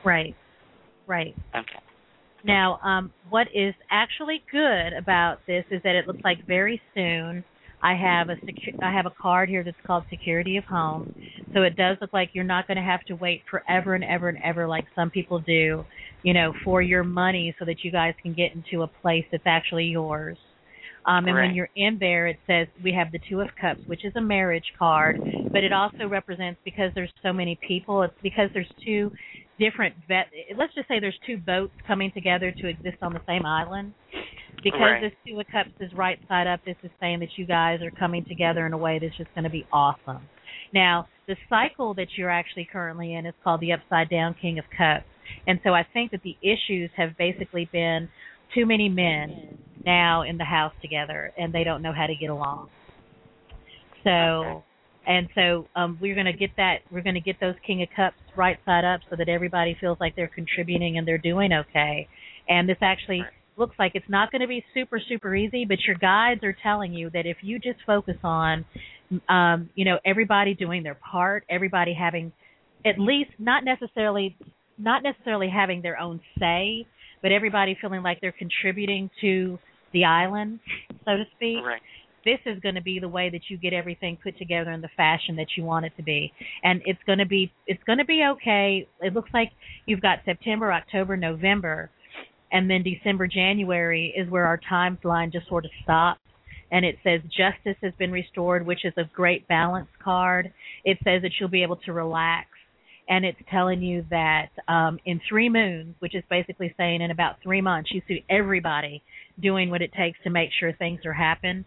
Right. Okay. Now, what is actually good about this is that it looks like very soon I have a card here that's called Security of Home. So it does look like you're not going to have to wait forever and ever and ever like some people do, for your money so that you guys can get into a place that's actually yours. And when you're in there, it says we have the Two of Cups, which is a marriage card, but it also represents, because there's so many people, it's because there's two different, let's just say there's two boats coming together to exist on the same island. Because this Two of Cups is right side up, this is saying that you guys are coming together in a way that's just going to be awesome. Now, the cycle that you're actually currently in is called the Upside Down King of Cups. And so I think that the issues have basically been too many men now in the house together, and they don't know how to get along. So And so we're going to get that. We're going to get those King of Cups right side up so that everybody feels like they're contributing and they're doing okay. And this actually looks like it's not going to be super, super easy, but your guides are telling you that if you just focus on, everybody doing their part, everybody having at least not necessarily having their own say, but everybody feeling like they're contributing to the island, so to speak. Right. This is going to be the way that you get everything put together in the fashion that you want it to be. And it's going to be okay. It looks like you've got September, October, November, and then December, January is where our timeline just sort of stops. And it says justice has been restored, which is a great balance card. It says that you'll be able to relax. And it's telling you that in 3 moons, which is basically saying in about 3 months, you see everybody doing what it takes to make sure things are happening.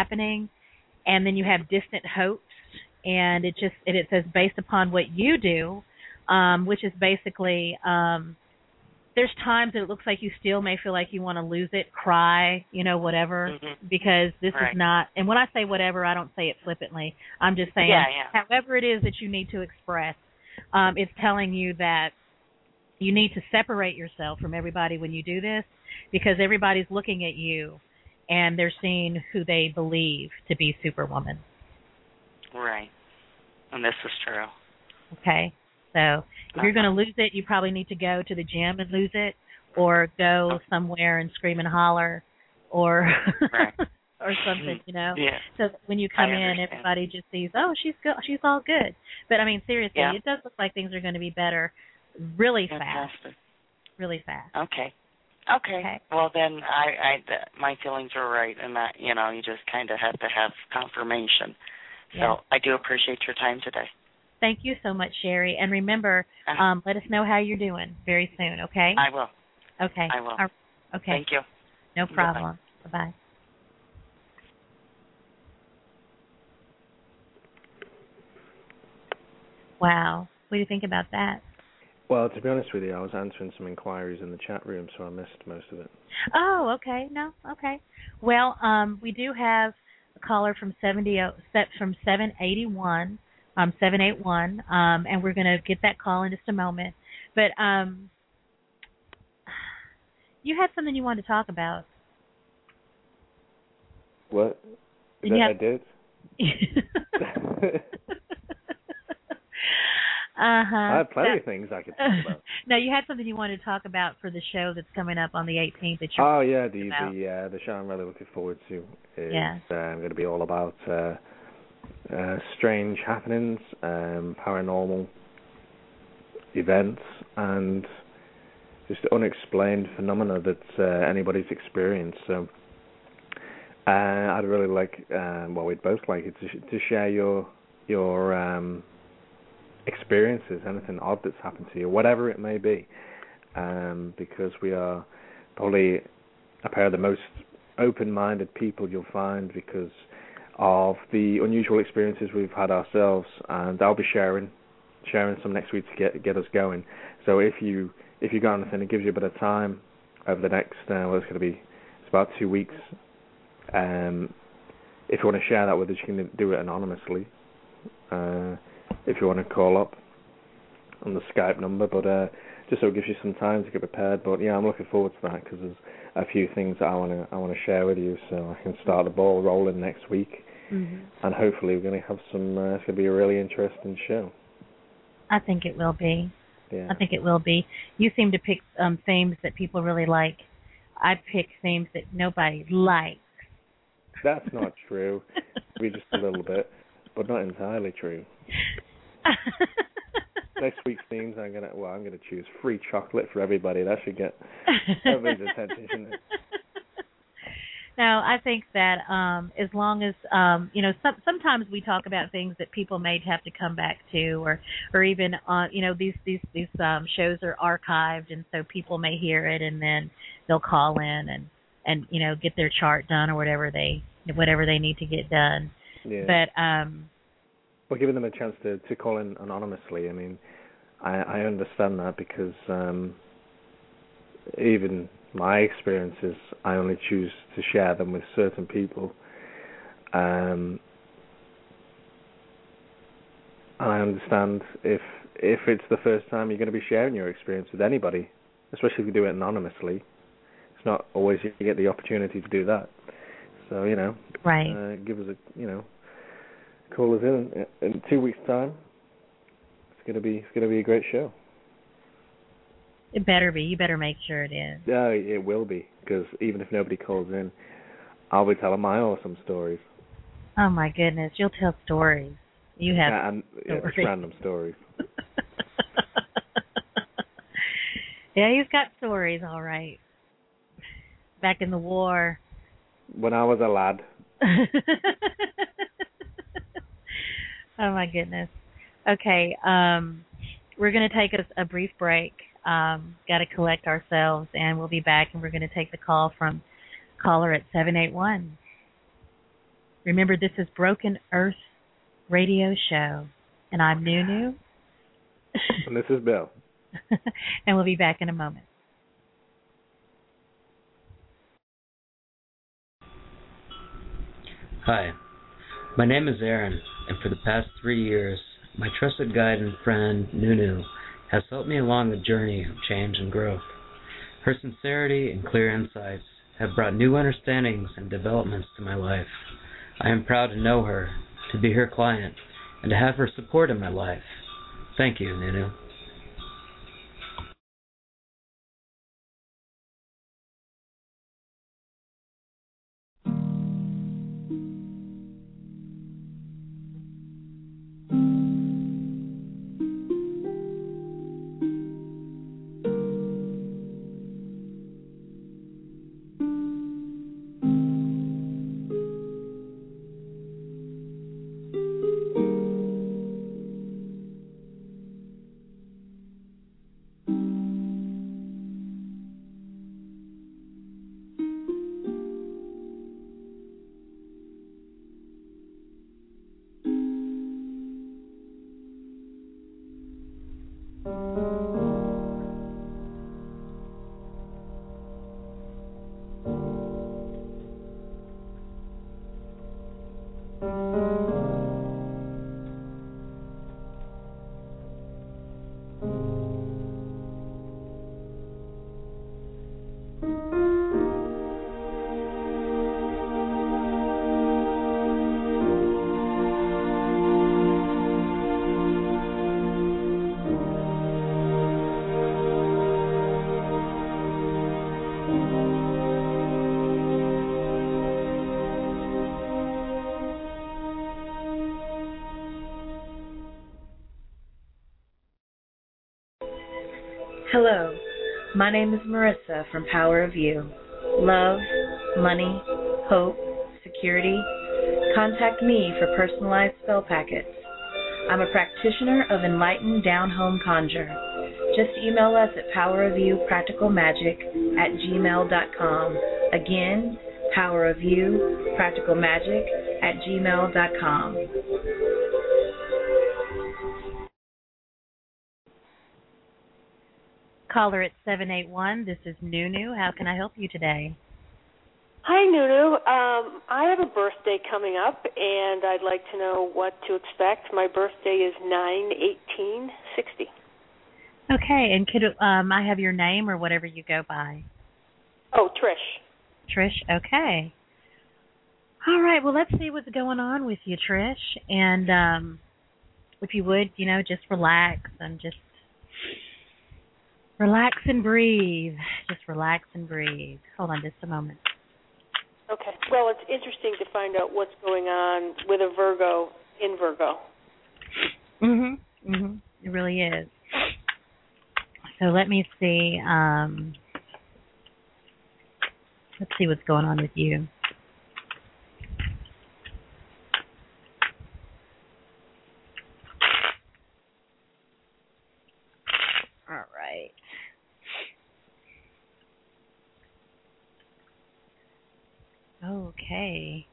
And then you have distant hopes, and it says based upon what you do, which is basically there's times that it looks like you still may feel like you want to lose it, cry, whatever, because this is not. And when I say whatever, I don't say it flippantly. I'm just saying however it is that you need to express. It's telling you that you need to separate yourself from everybody when you do this, because everybody's looking at you and they're seeing who they believe to be Superwoman. Right. And this is true. Okay. So if you're going to lose it, you probably need to go to the gym and lose it, or go somewhere and scream and holler, or or something, Yeah. So when you come in, everybody just sees, oh, she's all good. But I mean, seriously, it does look like things are going to be better really fast. Really fast. Okay. Well, then my feelings are right, and that you just kind of have to have confirmation. So I do appreciate your time today. Thank you so much, Sherry. And remember, let us know how you're doing very soon. Okay. I will. Okay. I will. Okay. Thank you. No problem. Bye-bye. Wow. What do you think about that? Well, to be honest with you, I was answering some inquiries in the chat room, so I missed most of it. Oh, okay. No, okay. Well, we do have a caller from 781, 781, and we're going to get that call in just a moment. But you had something you wanted to talk about. What? I did? I have plenty of things I could talk about. No, you had something you wanted to talk about for the show that's coming up on the 18th. The show I'm really looking forward to is going to be all about strange happenings, paranormal events, and just unexplained phenomena that anybody's experienced. So I'd really like, we'd both like it to share your experiences, anything odd that's happened to you, whatever it may be, because we are probably a pair of the most open-minded people you'll find because of the unusual experiences we've had ourselves, and I'll be sharing some next week to get us going. So if you got anything that gives you a bit of time over the next, it's about 2 weeks. If you want to share that with us, you can do it anonymously. If you want to call up on the Skype number, but just so it gives you some time to get prepared. But yeah, I'm looking forward to that because there's a few things that I want to share with you, so I can start the ball rolling next week, and hopefully we're going to have some. It's going to be a really interesting show. I think it will be. Yeah. I think it will be. You seem to pick themes that people really like. I pick themes that nobody likes. That's not true. Maybe just a little bit, but not entirely true. Next week's themes, I'm gonna choose free chocolate for everybody. That should get everybody's attention, shouldn't it? Now, I think that as long as sometimes we talk about things that people may have to come back to, or even these shows are archived, and so people may hear it and then they'll call in and get their chart done or whatever they need to get done. Yeah. But well, giving them a chance to call in anonymously. I mean, I understand that because even my experiences, I only choose to share them with certain people. And I understand if it's the first time you're going to be sharing your experience with anybody, especially if you do it anonymously. It's not always you get the opportunity to do that. So, right. Give us call us in 2 weeks' time. It's going to be a great show. It better be. You better make sure it is. Yeah, it will be, because even if nobody calls in, I'll be telling my awesome stories. Oh my goodness, you'll tell stories. You have just random stories. Yeah, he's got stories, all right. Back in the war. When I was a lad. Oh my goodness. Okay, we're going to take a brief break. Got to collect ourselves, and we'll be back, and we're going to take the call from caller at 781. Remember, this is Broken Earth Radio Show, and I'm Nunu. And this is Bill. And we'll be back in a moment. Hi, my name is Aaron, and for the past 3 years, my trusted guide and friend, Nunu, has helped me along the journey of change and growth. Her sincerity and clear insights have brought new understandings and developments to my life. I am proud to know her, to be her client, and to have her support in my life. Thank you, Nunu. Hello, my name is Marissa from Power of You. Love, money, hope, security. Contact me for personalized spell packets. I'm a practitioner of enlightened down-home conjure. Just email us at powerofyoupracticalmagic@gmail.com. Again, powerofyoupracticalmagic@gmail.com. Caller at 781, this is Nunu. How can I help you today? Hi, Nunu. I have a birthday coming up, and I'd like to know what to expect. My birthday is 9/18/60. Okay, and could I have your name or whatever you go by? Oh, Trish. Trish, okay. All right, well, let's see what's going on with you, Trish. And if you would, just relax and just relax and breathe. Just relax and breathe. Hold on just a moment. Okay. Well, it's interesting to find out what's going on with a Virgo in Virgo. It really is. So let me see. Let's see what's going on with you. All right. Okay.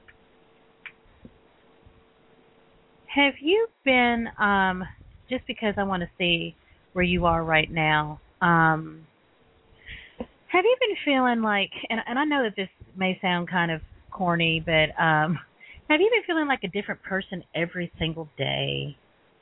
Have you been, just because I want to see where you are right now, have you been feeling like, and I know that this may sound kind of corny, but have you been feeling like a different person every single day?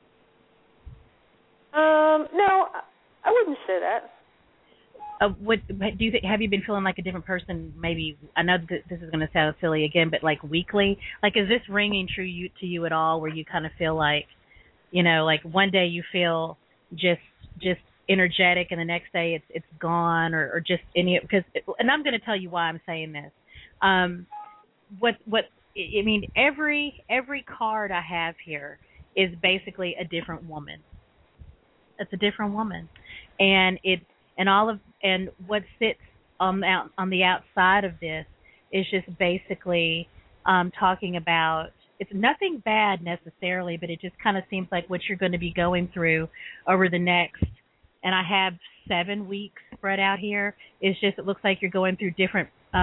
No, I wouldn't say that. What do you think? Have you been feeling like a different person? Maybe I know that this is going to sound silly again, but like weekly, like is this ringing true to you at all? Where you kind of feel like, like one day you feel just energetic, and the next day it's gone, or just any because. And I'm going to tell you why I'm saying this. Every card I have here is basically a different woman. It's a different woman, and what sits on the outside of this is just basically talking about, it's nothing bad necessarily, but it just kind of seems like what you're going to be going through over the next, and I have 7 weeks spread out here. It looks like you're going through different.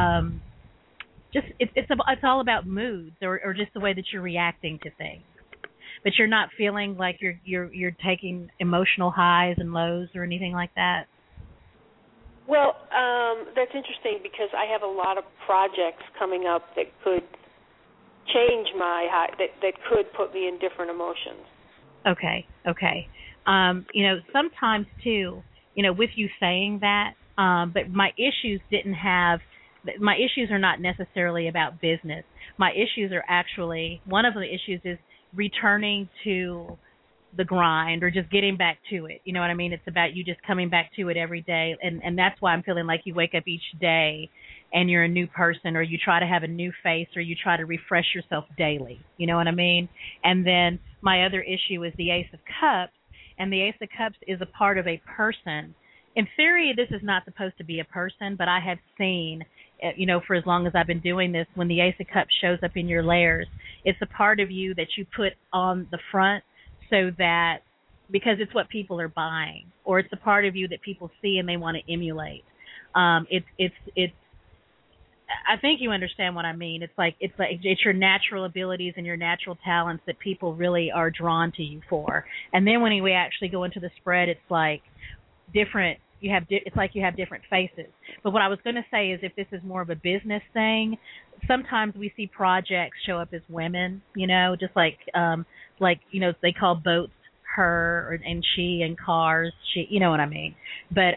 It's all about moods or just the way that you're reacting to things. But you're not feeling like you're taking emotional highs and lows or anything like that. Well, that's interesting because I have a lot of projects coming up that could change my high, that could put me in different emotions. Okay. Sometimes too, with you saying that, but my issues are not necessarily about business. My issues are actually, one of the issues is returning to the grind or just getting back to it. You know what I mean? It's about you just coming back to it every day. And that's why I'm feeling like you wake up each day and you're a new person, or you try to have a new face, or you try to refresh yourself daily. You know what I mean? And then my other issue is the Ace of Cups. And the Ace of Cups is a part of a person. In theory, this is not supposed to be a person, but I have seen, for as long as I've been doing this, when the Ace of Cups shows up in your layers, it's a part of you that you put on the front so that, because it's what people are buying, or it's a part of you that people see and they want to emulate. It's I think you understand what I mean. It's your natural abilities and your natural talents that people really are drawn to you for. And then when we actually go into the spread, it's like different. It's like you have different faces. But what I was going to say is, if this is more of a business thing, sometimes we see projects show up as women. Just like they call boats her, and she, and cars she. You know what I mean? But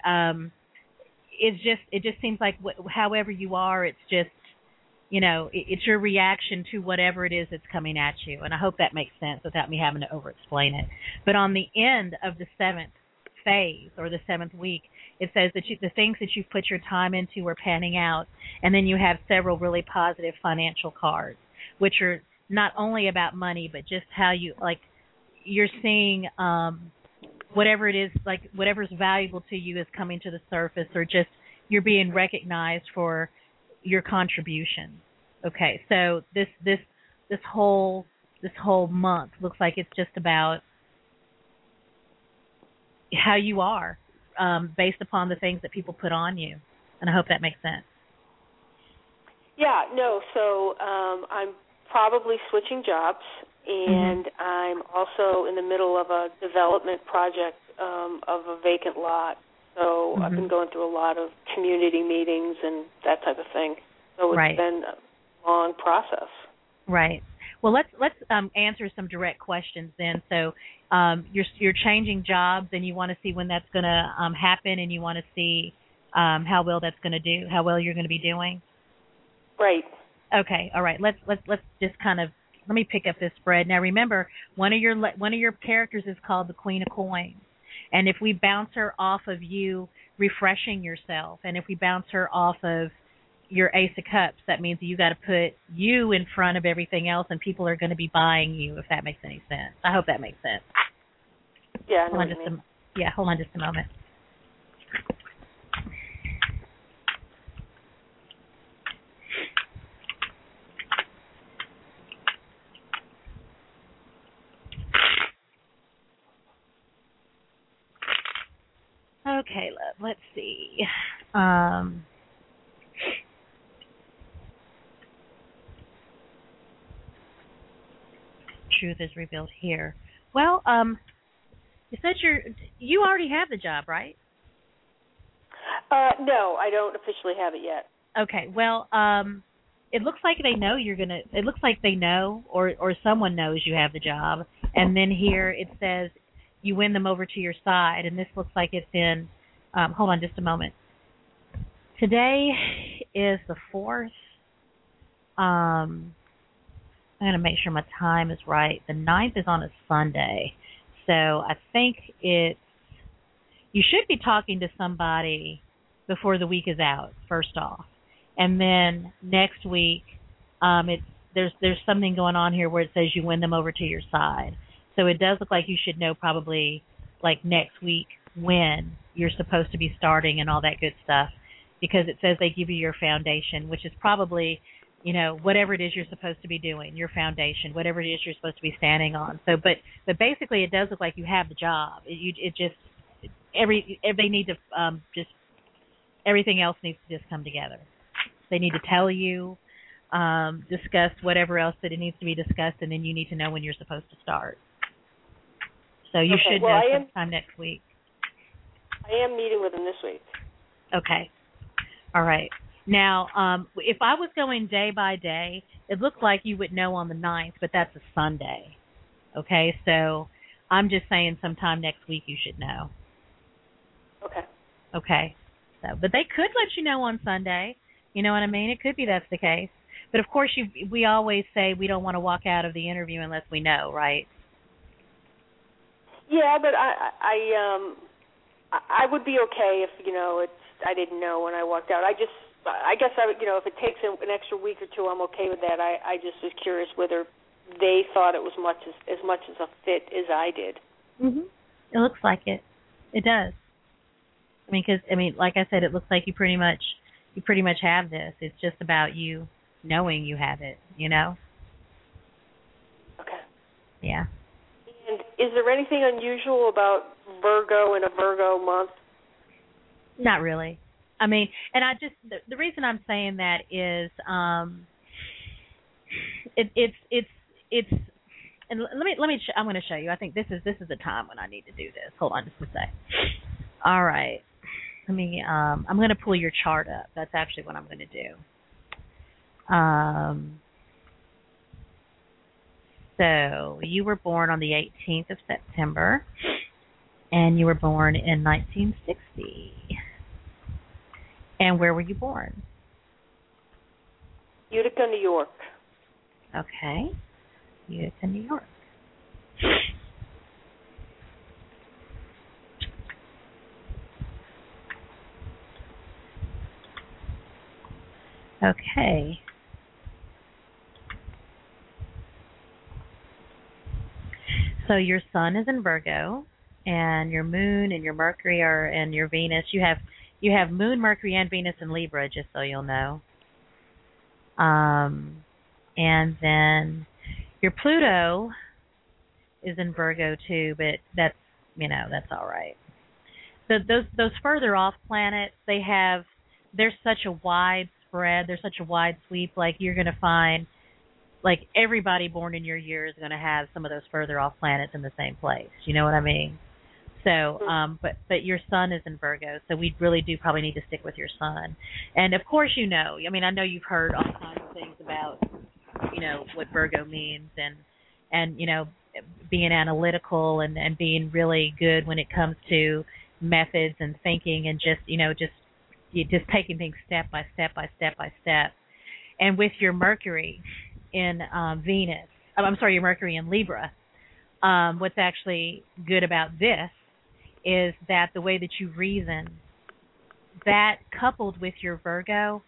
it just seems like however you are, it's just it's your reaction to whatever it is that's coming at you. And I hope that makes sense without me having to over-explain it. But on the end of the 7th phase, or the 7th week, it says that the things that you've put your time into are panning out, and then you have several really positive financial cards, which are not only about money, but just how you're seeing whatever it is, like whatever's valuable to you is coming to the surface, or just you're being recognized for your contribution. Okay, so this whole month looks like it's just about how you are, based upon the things that people put on you. And I hope that makes sense. Yeah, no, so I'm probably switching jobs, and I'm also in the middle of a development project of a vacant lot. So I've been going through a lot of community meetings and that type of thing. So it's been a long process. Right. Well, let's answer some direct questions then. So you're changing jobs, and you want to see when that's going to happen, and you want to see how well that's going to do, how well you're going to be doing. Right. Okay. All right. Let's just kind of let me pick up this spread. Now, remember, one of your characters is called the Queen of Coins, and if we bounce her off of you refreshing yourself, and if we bounce her off of your Ace of Cups, that means you got to put you in front of everything else, and people are going to be buying you, if that makes any sense. I hope that makes sense. Yeah, hold on just a moment. Okay, let's see. Truth is revealed here. Well, you said you already have the job, right? No, I don't officially have it yet. Okay. Well, it looks like they know you're gonna. It looks like they know, or someone knows you have the job. And then here it says you win them over to your side. And this looks like it's in, hold on just a moment. Today is the 4th. I'm going to make sure my time is right. The 9th is on a Sunday. So I think you should be talking to somebody before the week is out, first off. And then next week, there's something going on here where it says you win them over to your side. So it does look like you should know probably like next week when you're supposed to be starting and all that good stuff, because it says they give you your foundation, which is probably, you know, whatever it is you're supposed to be doing, your foundation, whatever it is you're supposed to be standing on. So, but basically, it does look like you have the job. They need to just everything else needs to just come together. They need to tell you, discuss whatever else that it needs to be discussed, and then you need to know when you're supposed to start. So you should know sometime next week. I am meeting with them this week. Okay. All right. Now, if I was going day by day, it looked like you would know on the 9th, but that's a Sunday. Okay, so I'm just saying sometime next week you should know. Okay. Okay. So, but they could let you know on Sunday. You know what I mean? It could be that's the case. But of course, we always say we don't want to walk out of the interview unless we know, right? Yeah, but I would be okay if I didn't know when I walked out. I guess if it takes an extra week or two, I'm okay with that. I just was curious whether they thought it was as much as a fit as I did. Mhm. It looks like it. It does. Because like I said, it looks like you pretty much have this. It's just about you knowing you have it. You know. Okay. Yeah. And is there anything unusual about Virgo in a Virgo month? Not really. And I just the reason I'm saying that is it's and let me I'm going to show you. I think this is the time when I need to do this. Hold on just a sec. All right. I'm going to pull your chart up. That's actually what I'm going to do. So you were born on the 18th of September, and you were born in 1960. And where were you born? Utica, New York. Okay. Utica, New York. Okay. So your sun is in Virgo, and your moon and your Mercury and your Venus. You have moon, Mercury, and Venus in Libra, just so you'll know. And then your Pluto is in Virgo too, but that's all right. Those further off planets, they're such a wide spread, they're such a wide sweep. Like you're going to find, like everybody born in your year is going to have some of those further off planets in the same place. You know what I mean? So, but your sun is in Virgo, so we really do probably need to stick with your sun. And of course, I know you've heard all kinds of things about, what Virgo means and being analytical and being really good when it comes to methods and thinking and just taking things step by step by step by step. And with your Mercury in your Mercury in Libra, what's actually good about this is that the way that you reason, that coupled with your Virgo,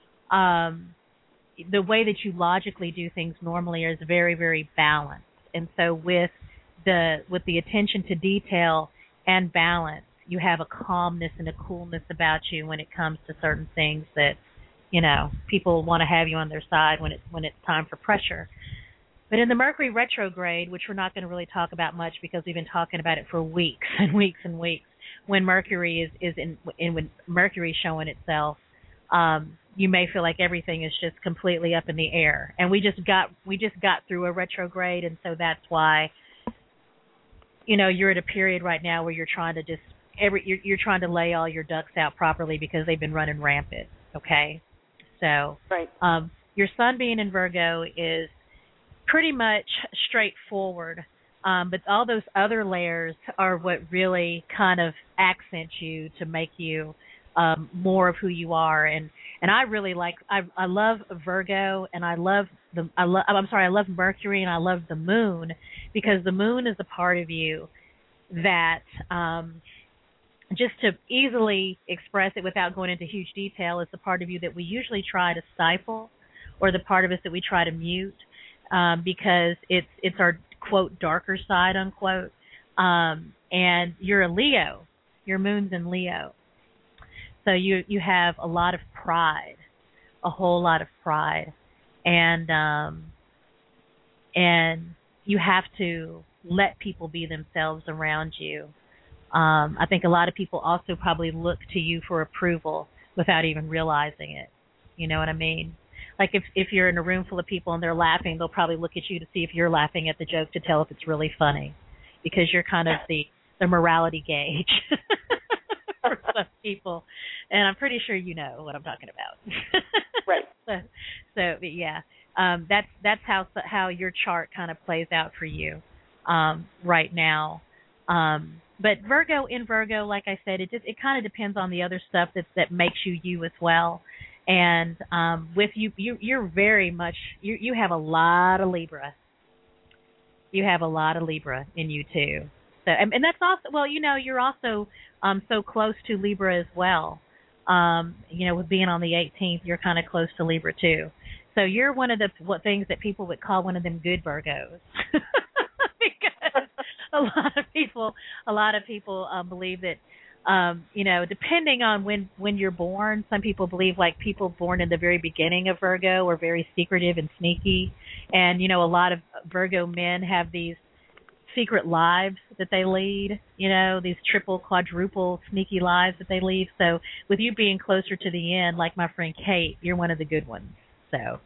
the way that you logically do things normally is very, very balanced. And so with the attention to detail and balance, you have a calmness and a coolness about you when it comes to certain things that, people want to have you on their side when it's time for pressure. But in the Mercury retrograde, which we're not going to really talk about much because we've been talking about it for weeks and weeks and weeks, when Mercury when Mercury showing itself, you may feel like everything is just completely up in the air. And we just got through a retrograde, and so that's why you're at a period right now where you're trying to you're trying to lay all your ducks out properly because they've been running rampant. Okay, so right. Your sun being in Virgo is pretty much straightforward. But all those other layers are what really kind of accent you to make you more of who you are. And I really I love Virgo, and I love Mercury, and I love the moon, because the moon is a part of you that just to easily express it without going into huge detail, is the part of you that we usually try to stifle, or the part of us that we try to mute, because it's our, quote, darker side, unquote. And you're a Leo. Your moon's in Leo. So you have a lot of pride, a whole lot of pride. And you have to let people be themselves around you. I think a lot of people also probably look to you for approval without even realizing it. You know what I mean? Like if you're in a room full of people and they're laughing, they'll probably look at you to see if you're laughing at the joke to tell if it's really funny, because you're kind of the morality gauge for some people. And I'm pretty sure you know what I'm talking about. Right. So yeah, that's how your chart kind of plays out for you right now. But in Virgo, like I said, it kind of depends on the other stuff that makes you as well. And with you're very much you have a lot of Libra. You have a lot of Libra in you too. So and that's also, you're also so close to Libra as well. With being on the 18th, you're kind of close to Libra too. So you're one of the things that people would call one of them good Virgos. Because a lot of people believe that, depending on when you're born, some people believe like people born in the very beginning of Virgo are very secretive and sneaky. And, a lot of Virgo men have these secret lives that they lead, these triple, quadruple sneaky lives that they lead. So with you being closer to the end, like my friend Kate, you're one of the good ones. So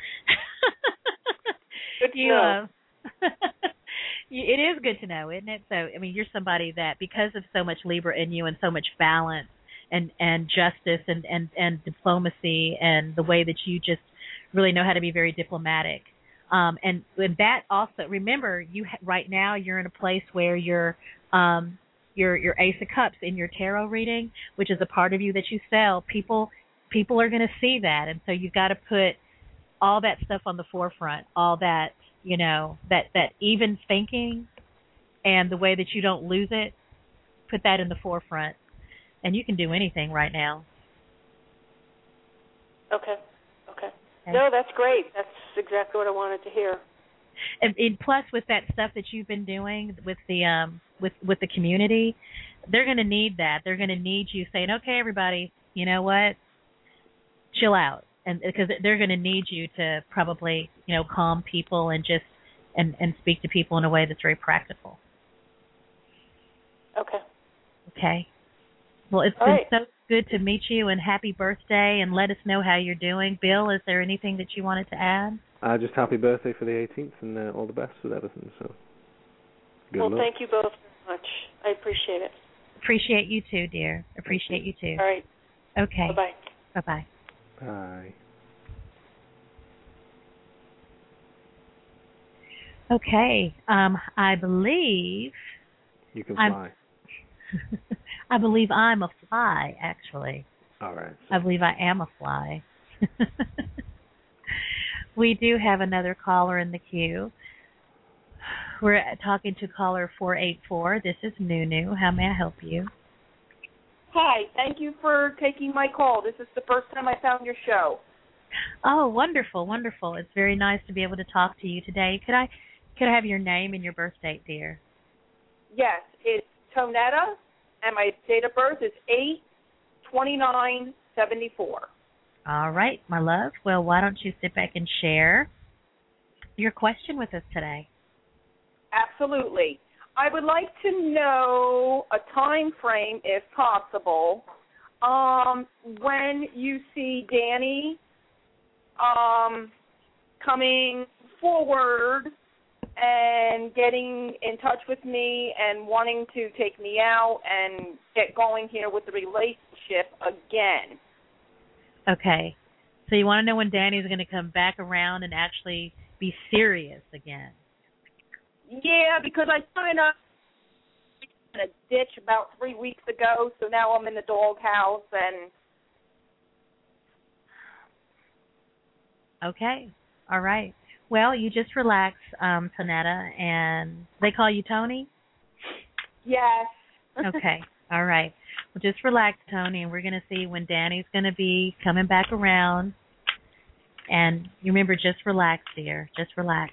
good to know. It is good to know, isn't it? So, you're somebody that, because of so much Libra in you and so much balance and justice and diplomacy and the way that you just really know how to be very diplomatic. And that also, remember, right now you're in a place where your Ace of Cups in your tarot reading, which is a part of you that you sell. People are going to see that, and so you've got to put all that stuff on the forefront, all that, that even thinking and the way that you don't lose it, put that in the forefront. And you can do anything right now. Okay. No, that's great. That's exactly what I wanted to hear. And plus, with that stuff that you've been doing with the with the community, they're going to need that. They're going to need you saying, "Okay, everybody, you know what? Chill out." And because they're going to need you to probably, calm people and just and speak to people in a way that's very practical. Okay. Well, it's been so good to meet you, and happy birthday, and let us know how you're doing. Bill, is there anything that you wanted to add? Just happy birthday for the 18th, and all the best with everything. So, good luck. Thank you both very much. I appreciate it. Appreciate you too, dear. Appreciate you too. All right. Okay. Bye-bye. Bye-bye. Bye. Okay. I believe you can fly. I believe I'm a fly, actually. All right. I believe I am a fly. We do have another caller in the queue. We're talking to caller 484. This is Nunu. How may I help you? Hi. Thank you for taking my call. This is the first time I found your show. Oh, wonderful, wonderful. It's very nice to be able to talk to you today. Could I have your name and your birth date, dear? Yes, it's Tonetta, and my date of birth is 8/29/74. All right, my love. Well, why don't you sit back and share your question with us today? Absolutely. I would like to know a time frame, if possible, when you see Danny coming forward and getting in touch with me and wanting to take me out and get going here with the relationship again. Okay. So you want to know when Danny's going to come back around and actually be serious again? Yeah, because I kind of in a ditch about 3 weeks ago, so now I'm in the doghouse and. Okay. All right. Well, you just relax, Tonetta, and they call you Tony? Yes. Okay. All right. Well, just relax, Tony, and we're going to see when Danny's going to be coming back around. And you remember, just relax, dear. Just relax.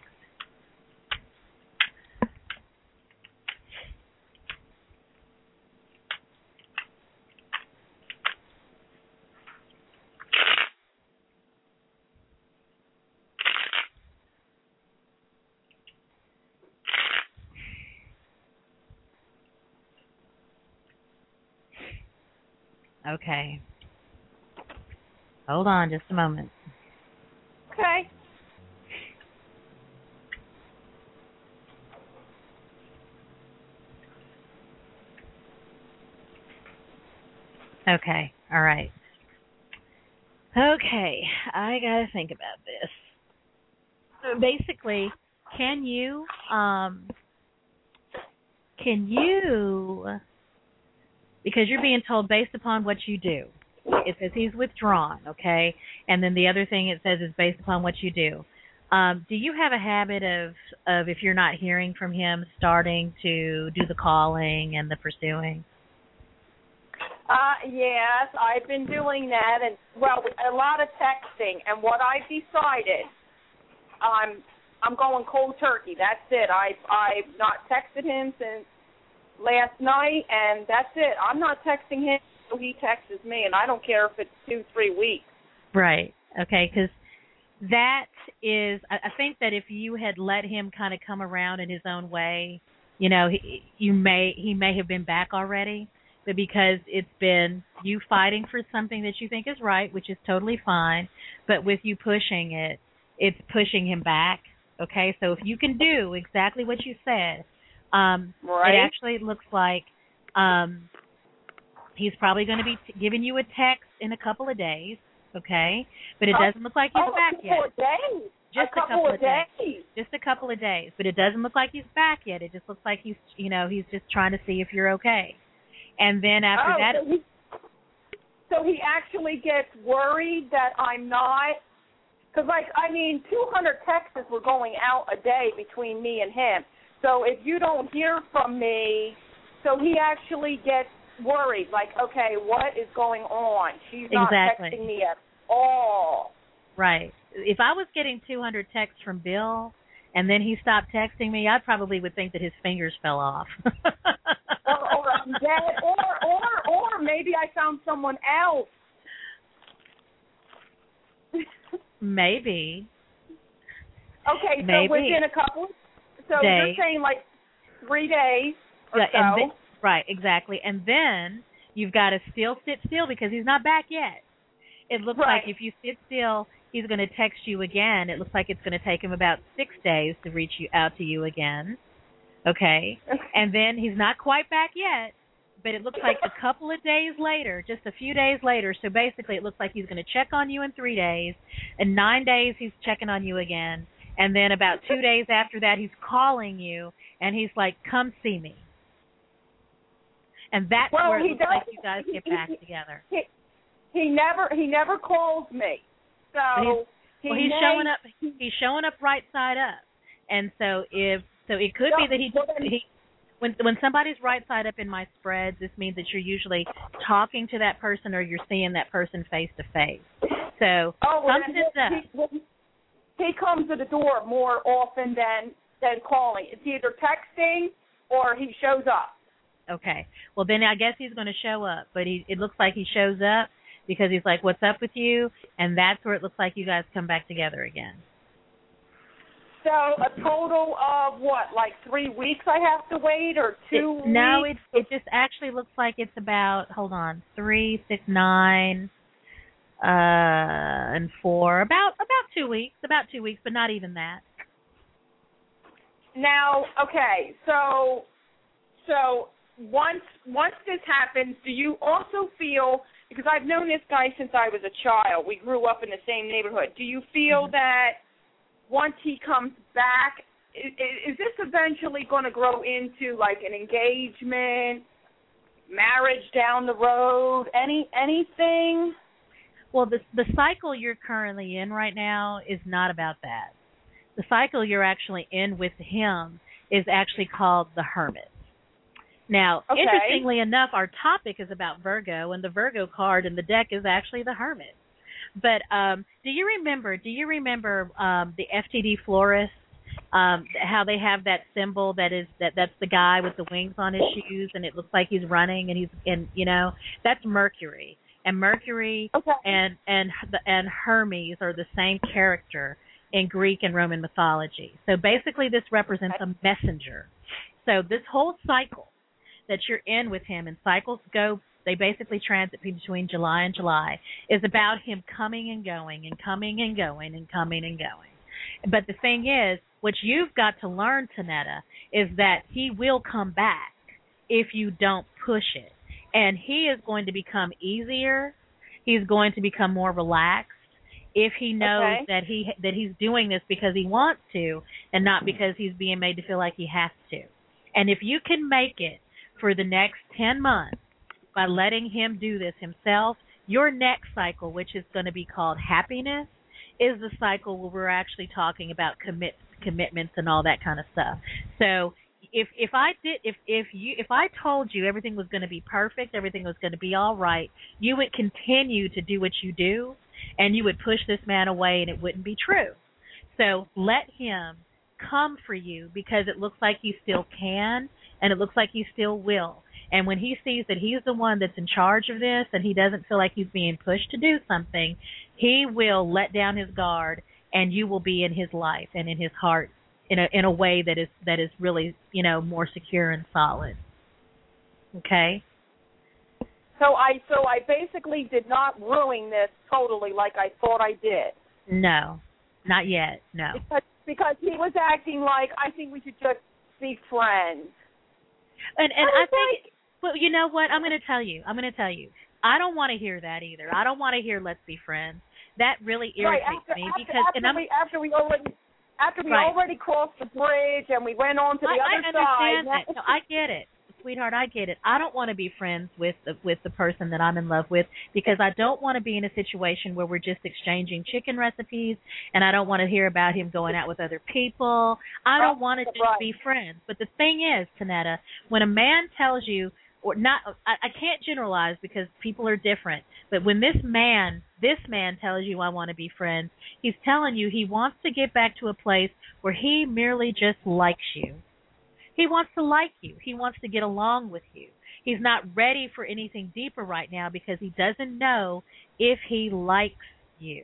Okay. Hold on just a moment. Okay. Okay. All right. Okay. I got to think about this. So basically, can you because you're being told based upon what you do. It says he's withdrawn, okay? And then the other thing it says is based upon what you do. Do you have a habit of if you're not hearing from him, starting to do the calling and the pursuing? Yes, I've been doing that, and well, a lot of texting. And what I've decided, I'm going cold turkey. That's it. I've not texted him since last night, and that's it. I'm not texting him until he texts me, and I don't care if it's 2-3 weeks. Right. Okay, because that is, I think that if you had let him kind of come around in his own way, you know, he may have been back already, but because it's been you fighting for something that you think is right, which is totally fine, but with you pushing it, it's pushing him back. Okay, so if you can do exactly what you said, right. It actually looks like he's probably going to be giving you a text in a couple of days, okay? But it doesn't look like he's back yet. Just a couple of days. Just a couple of days. But it doesn't look like he's back yet. It just looks like he's just trying to see if you're okay. And then after that... So he actually gets worried that I'm not... Because, 200 texts were going out a day between me and him. So if you don't hear from me, so he actually gets worried, like, okay, what is going on? She's not texting me at all. Right. If I was getting 200 texts from Bill and then he stopped texting me, I probably would think that his fingers fell off. or I'm dead, or maybe I found someone else. Maybe. Okay, so within a couple... So you're saying 3 days or so. Right, exactly. And then you've got to still sit still because he's not back yet. It looks like if you sit still, he's going to text you again. It looks like it's going to take him about 6 days to reach out to you again. Okay? And then he's not quite back yet, but it looks like a couple of days later, just a few days later. So basically it looks like he's going to check on you in 3 days. In 9 days, he's checking on you again. And then about 2 days after that, he's calling you, and he's like, come see me. And that's where it looks like you guys get back together. He never calls me. So he's showing up. He's showing up right side up. And so it could be that he when somebody's right side up in my spreads, this means that you're usually talking to that person or you're seeing that person face to face. So something's up. He comes to the door more often than calling. It's either texting or he shows up. Okay. Well, then I guess he's going to show up. But it looks like he shows up because he's like, what's up with you? And that's where it looks like you guys come back together again. So a total of what, 3 weeks I have to wait or 2 weeks? No, it just actually looks like it's about, 3, 6, 9... and 4, about 2 weeks, but not even that. Now, okay, so once this happens, do you also feel, because I've known this guy since I was a child, we grew up in the same neighborhood, do you feel that once he comes back, is this eventually going to grow into like an engagement, marriage down the road, anything? Well, the cycle you're currently in right now is not about that. The cycle you're actually in with him is actually called the Hermit. Now, okay. Interestingly enough, our topic is about Virgo, and the Virgo card in the deck is actually the Hermit. But do you remember the FTD florist? How they have that symbol that's the guy with the wings on his shoes, and it looks like he's running, and that's Mercury. And Mercury okay. and Hermes are the same character in Greek and Roman mythology. So basically, this represents a messenger. So this whole cycle that you're in with him, and cycles they basically transit between July and July, is about him coming and going and coming and going and coming and going. But the thing is, what you've got to learn, Tanetta, is that he will come back if you don't push it. And he is going to become easier. He's going to become more relaxed if he knows that he's doing this because he wants to and not because he's being made to feel like he has to. And if you can make it for the next 10 months by letting him do this himself, your next cycle, which is going to be called happiness, is the cycle where we're actually talking about commitments and all that kind of stuff. So if I told you everything was going to be perfect, everything was going to be all right, you would continue to do what you do, and you would push this man away, and it wouldn't be true. So let him come for you because it looks like he still can, and it looks like he still will. And when he sees that he's the one that's in charge of this, and he doesn't feel like he's being pushed to do something, he will let down his guard, and you will be in his life and in his heart in a way that is really, more secure and solid. Okay? So I basically did not ruin this totally like I thought I did. No, not yet. No. Because he was acting like, I think we should just be friends. And I think, well, you know what? I'm going to tell you. I don't want to hear that either. I don't want to hear let's be friends. That really irritates me because after we already crossed the bridge and we went on to the other side. I understand that. No, I get it. Sweetheart, I get it. I don't want to be friends with the person that I'm in love with because I don't want to be in a situation where we're just exchanging chicken recipes, and I don't want to hear about him going out with other people. I don't want to just be friends. But the thing is, Tanetta, when a man tells you, or not, I can't generalize because people are different, but when this man tells you I want to be friends, he's telling you he wants to get back to a place where he merely just likes you. He wants to like you. He wants to get along with you. He's not ready for anything deeper right now because he doesn't know if he likes you.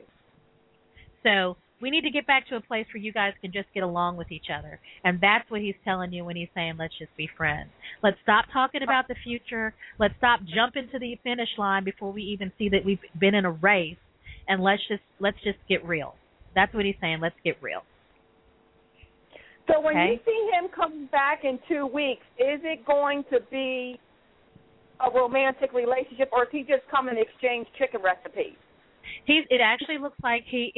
So we need to get back to a place where you guys can just get along with each other. And that's what he's telling you when he's saying, let's just be friends. Let's stop talking about the future. Let's stop jumping to the finish line before we even see that we've been in a race. And let's just get real. That's what he's saying. Let's get real. So when you see him coming back in 2 weeks, is it going to be a romantic relationship, or is he just coming to exchange chicken recipes? It actually looks like he's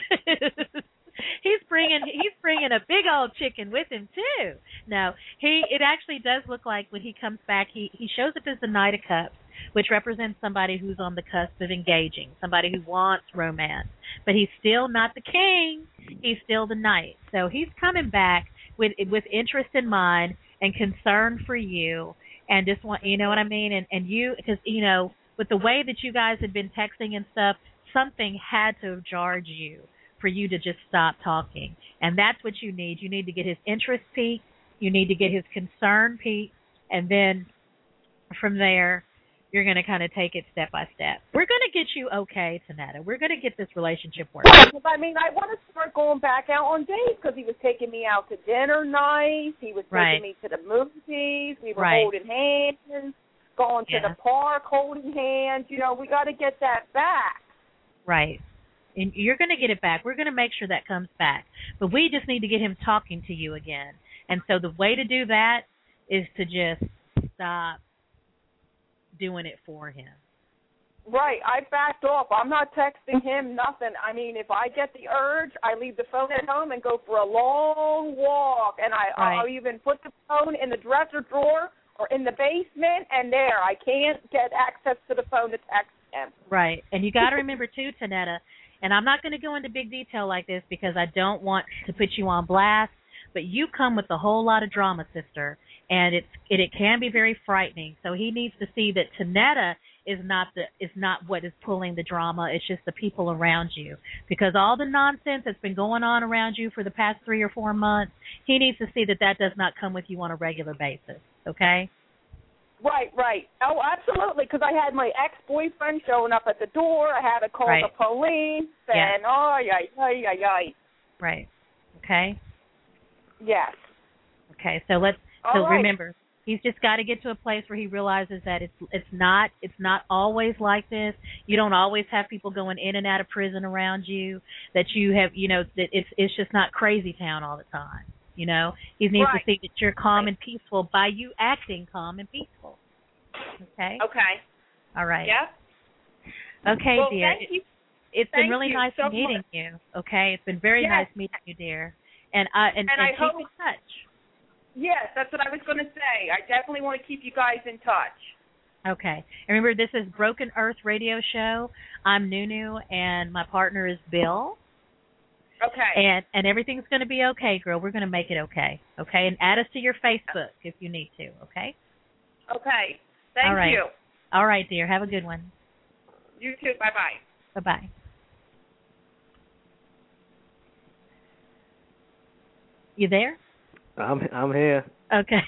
bringing a big old chicken with him too. No, it actually does look like when he comes back, he shows up as the Knight of Cups, which represents somebody who's on the cusp of engaging, somebody who wants romance. But he's still not the king. He's still the knight. So he's coming back with interest in mind and concern for you, and just want, you know what I mean? And you, because, with the way that you guys have been texting and stuff, something had to have jarred you for you to just stop talking. And that's what you need. You need to get his interest peaked. You need to get his concern peaked. And then from there, you're going to kind of take it step by step. We're going to get you okay, Tanetta. We're going to get this relationship working. Well, I mean, I want to start going back out on dates because he was taking me out to dinner nights. He was taking me to the movies. We were holding hands, going to the park, holding hands. We got to get that back. Right. And you're going to get it back. We're going to make sure that comes back. But we just need to get him talking to you again. And so the way to do that is to just stop doing it for him. Right, I backed off. I'm not texting him nothing. I mean, if I get the urge, I leave the phone at home and go for a long walk, and I'll even put the phone in the dresser drawer or in the basement, and there, I can't get access to the phone to text him. Right, and you got to remember too, Tanetta, and I'm not going to go into big detail like this because I don't want to put you on blast, but you come with a whole lot of drama, sister, and it can be very frightening. So he needs to see that Tanetta is not what is pulling the drama. It's just the people around you. Because all the nonsense that's been going on around you for the past 3 or 4 months, he needs to see that does not come with you on a regular basis. Okay? Right. Oh, absolutely. Because I had my ex-boyfriend showing up at the door. I had to call the police. And Right. Okay. Yes. Okay. So remember, he's just got to get to a place where he realizes that it's not always like this. You don't always have people going in and out of prison around you. That you have, that it's just not crazy town all the time. He needs to see that you're calm and peaceful by you acting calm and peaceful. Okay. Okay. All right. Yeah. Okay, well, dear. Thank you. It's been really nice so meeting much. you. Okay. It's been very nice meeting you, dear. And I keep hope in touch. Yes, that's what I was going to say. I definitely want to keep you guys in touch. Okay. And remember, this is Broken Earth Radio Show. I'm Nunu, and my partner is Bill. Okay. And everything's going to be okay, girl. We're going to make it okay. Okay? And add us to your Facebook if you need to, okay? Okay. Thank you. All right, dear. Have a good one. You too. Bye-bye. Bye-bye. You there? I'm here. Okay.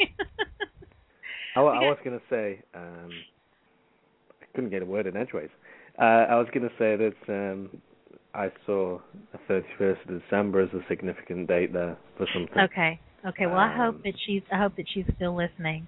I was going to say, I couldn't get a word in edgeways. I was going to say that I saw the 31st of December as a significant date there for something. Okay. Well, I hope that she's still listening.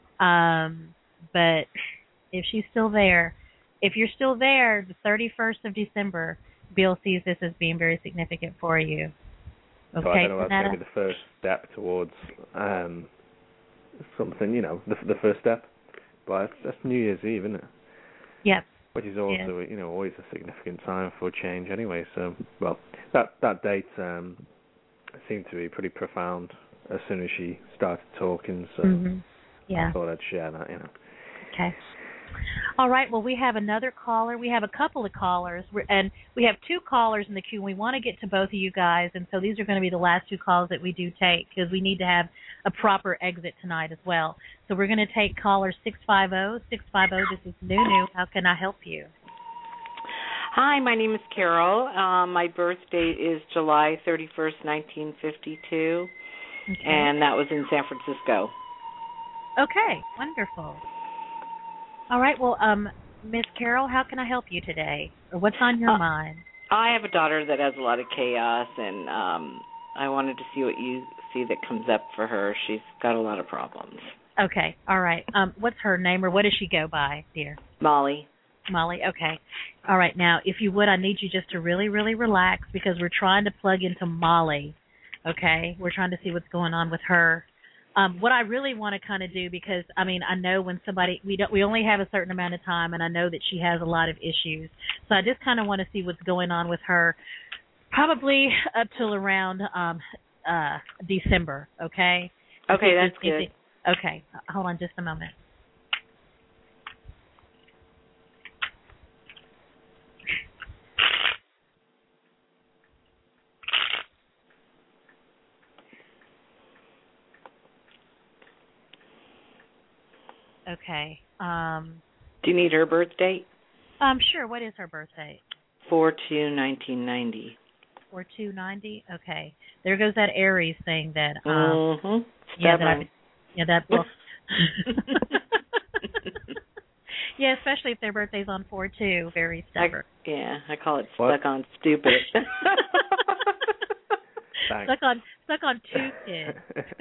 But if she's still there, if you're still there, the 31st of December, Bill sees this as being very significant for you. Okay, so I don't know, that's going to be the first step towards something, the first step. But that's New Year's Eve, isn't it? Yep. Which is also, always a significant time for change anyway. So, well, that date seemed to be pretty profound as soon as she started talking. So I thought I'd share that, Okay. All right. Well, we have another caller. We have a couple of callers, and we have 2 callers in the queue. We want to get to both of you guys, and so these are going to be the last 2 calls that we do take because we need to have a proper exit tonight as well. So we're going to take caller 650. 650, this is Nunu. How can I help you? Hi, my name is Carol. My birth date is July 31st, 1952, and that was in San Francisco. Okay, wonderful. All right, well, Miss Carol, how can I help you today? Or what's on your mind? I have a daughter that has a lot of chaos, and I wanted to see what you see that comes up for her. She's got a lot of problems. Okay, all right. What's her name, or what does she go by, dear? Molly. Molly, okay. All right, now, if you would, I need you just to really, really relax because we're trying to plug into Molly, okay? We're trying to see what's going on with her. What I really want to kind of do, because I know when somebody we only have a certain amount of time, and I know that she has a lot of issues, so I just kind of want to see what's going on with her, probably up till around December. Okay. Okay, that's good. Okay, hold on just a moment. Okay. Do you need her birth date? Sure. What is her birth date? 4/2/1990. 4/2/90. Okay. There goes that Aries thing that. Stubborn. Well. Yeah, especially if their birthday's on 4/2. Very stubborn. I call it stuck on stupid. Stuck on 2 kids.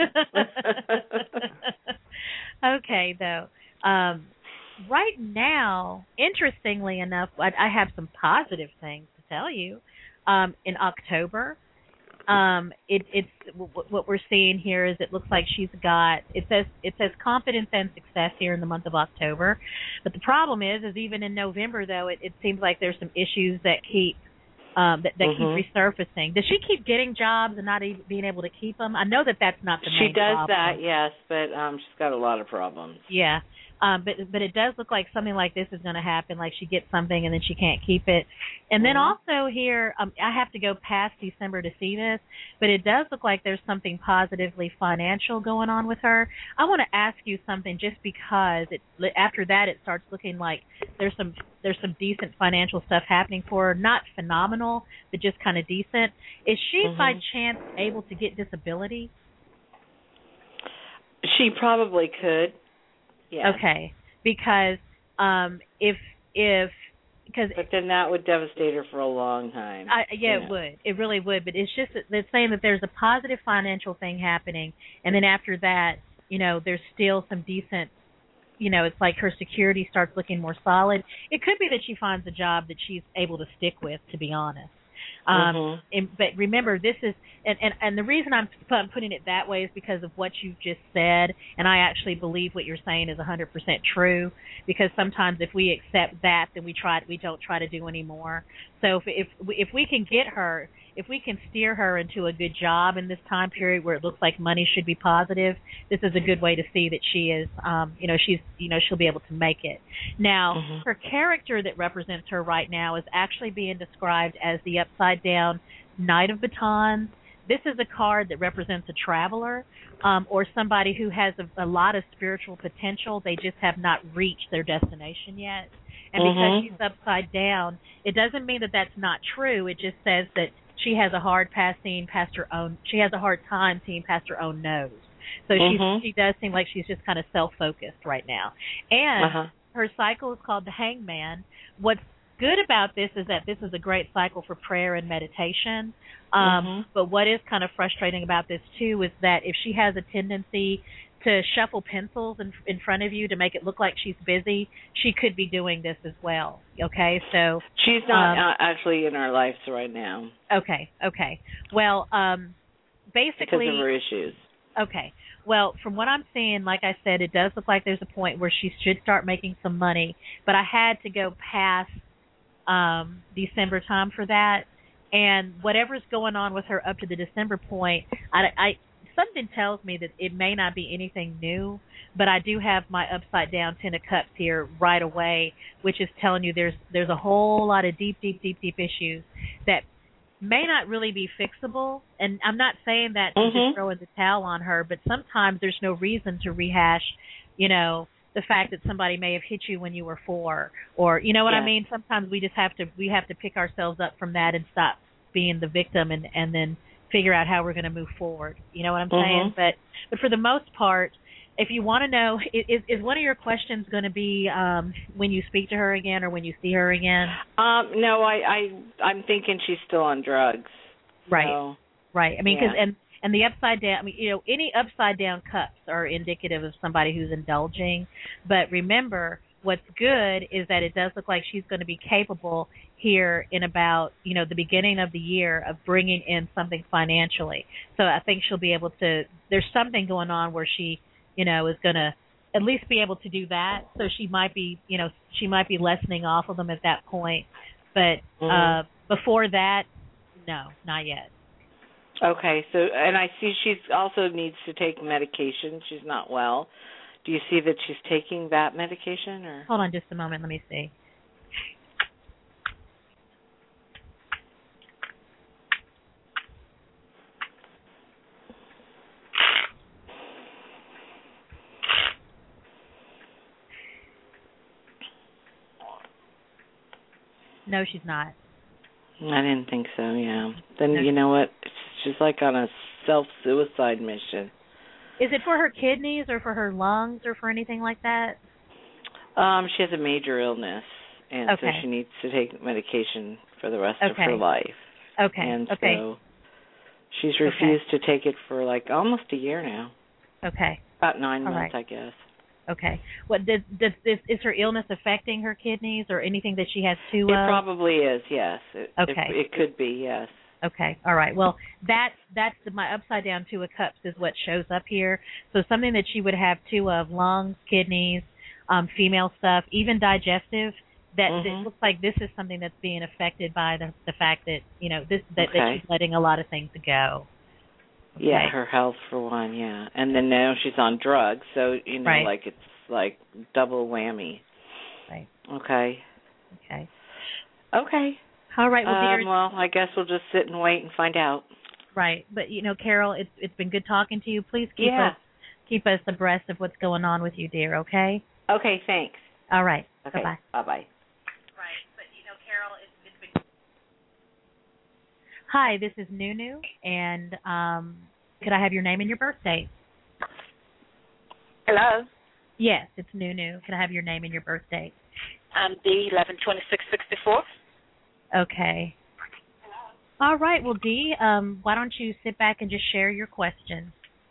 Okay, though. Right now, interestingly enough, I have some positive things to tell you. In October, It's what we're seeing here is it looks like she's got it says confidence and success here in the month of October, but the problem is even in November though it seems like there's some issues that keep keep resurfacing. Does she keep getting jobs and not even being able to keep them? I know that's not the main problem. She does that, yes, but she's got a lot of problems. Yeah. But it does look like something like this is going to happen, like she gets something and then she can't keep it. And then also here, I have to go past December to see this, but it does look like there's something positively financial going on with her. I want to ask you something just because after that it starts looking like there's some decent financial stuff happening for her, not phenomenal, but just kind of decent. Is she by chance able to get disability? She probably could. Yeah. Okay, because but then that would devastate her for a long time. It would. It really would. But it's just that they're saying that there's a positive financial thing happening, and then after that, there's still some decent. It's like her security starts looking more solid. It could be that she finds a job that she's able to stick with, to be honest. But remember, this is, and the reason I'm putting it that way is because of what you've just said, and I actually believe what you're saying is 100% true. Because sometimes if we accept that, then we don't try to do any more. So if we can get her, if we can steer her into a good job in this time period where it looks like money should be positive, this is a good way to see that she is, she'll be able to make it. Now, her character that represents her right now is actually being described as the upside down Knight of Batons. This is a card that represents a traveler or somebody who has a lot of spiritual potential. They just have not reached their destination yet. And because she's upside down, it doesn't mean that that's not true. It just says that she has a hard time seeing past her own nose. So she does seem like she's just kind of self-focused right now. And her cycle is called the Hangman. What's good about this is that this is a great cycle for prayer and meditation. But what is kind of frustrating about this too is that if she has a tendency to shuffle pencils in front of you to make it look like she's busy, she could be doing this as well. Okay, so she's not actually in our lives right now. Okay. Well, basically because of her issues. Okay. Well, from what I'm seeing, like I said, it does look like there's a point where she should start making some money. But I had to go past December time for that, and whatever's going on with her up to the December point, I something tells me that it may not be anything new, but I do have my upside down Ten of Cups here right away, which is telling you there's a whole lot of deep issues that may not really be fixable. And I'm not saying that to just throw in the towel on her, but sometimes there's no reason to rehash, the fact that somebody may have hit you when you were 4, or what I mean. Sometimes we have to pick ourselves up from that and stop being the victim and then figure out how we're going to move forward. You know what I'm saying? But for the most part, if you want to know, is one of your questions going to be when you speak to her again or when you see her again? No, I'm thinking she's still on drugs. Right. So, right. I mean, because and the upside down, I mean, any upside down cups are indicative of somebody who's indulging. But remember, what's good is that it does look like she's going to be capable here in about, the beginning of the year of bringing in something financially. So I think she'll be able to, there's something going on where she, is going to at least be able to do that. So she might be lessening off of them at that point. But before that, no, not yet. Okay, so, and I see she also needs to take medication. She's not well. Do you see that she's taking that medication? Or hold on just a moment. Let me see. No, she's not. I didn't think so, yeah. Then you know what? She's like on a self-suicide mission. Is it for her kidneys or for her lungs or for anything like that? She has a major illness, and so she needs to take medication for the rest of her life. Okay. And so she's refused to take it for like almost a year now. Okay. About 9 months, I guess. Okay. What is her illness affecting her kidneys or anything that she has to? It probably is. Yes. It could be. Yes. Okay. All right. Well, that's my upside down 2 of cups is what shows up here. So something that she would have 2 of: lungs, kidneys, female stuff, even digestive. That it looks like this is something that's being affected by the fact that that she's letting a lot of things go. Okay. Yeah, her health for one. Yeah, and then now she's on drugs, so right. like it's like double whammy. Right. Okay. Okay. Okay. All right. Well, dear, well, I guess we'll just sit and wait and find out. Right. But Carol, it's been good talking to you. Please keep us abreast of what's going on with you, dear. Okay. Okay. Thanks. All right. Okay. Bye-bye. Bye-bye. Right. But Carol, it's been. Hi, this is Nunu, and could I have your name and your birth date? Hello. Yes, it's Nunu. Can I have your name and your birth date? D 11/26/64. Okay. All right. Well, Dee, why don't you sit back and just share your question?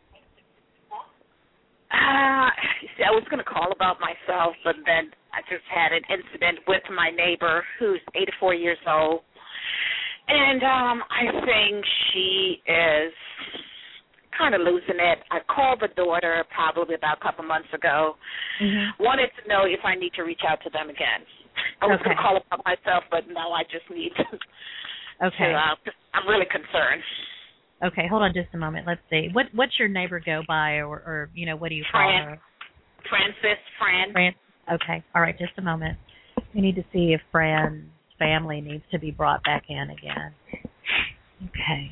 See, I was going to call about myself, but then I just had an incident with my neighbor who's 84 years old. And I think she is kind of losing it. I called the daughter probably about a couple months ago. Wanted to know if I need to reach out to them again. I was going to call about myself, but no, I just need to. Okay. I'm really concerned. Okay, hold on just a moment. Let's see. What's your neighbor go by, or what do you call her? Fran. Okay. All right, just a moment. We need to see if Fran's family needs to be brought back in again. Okay.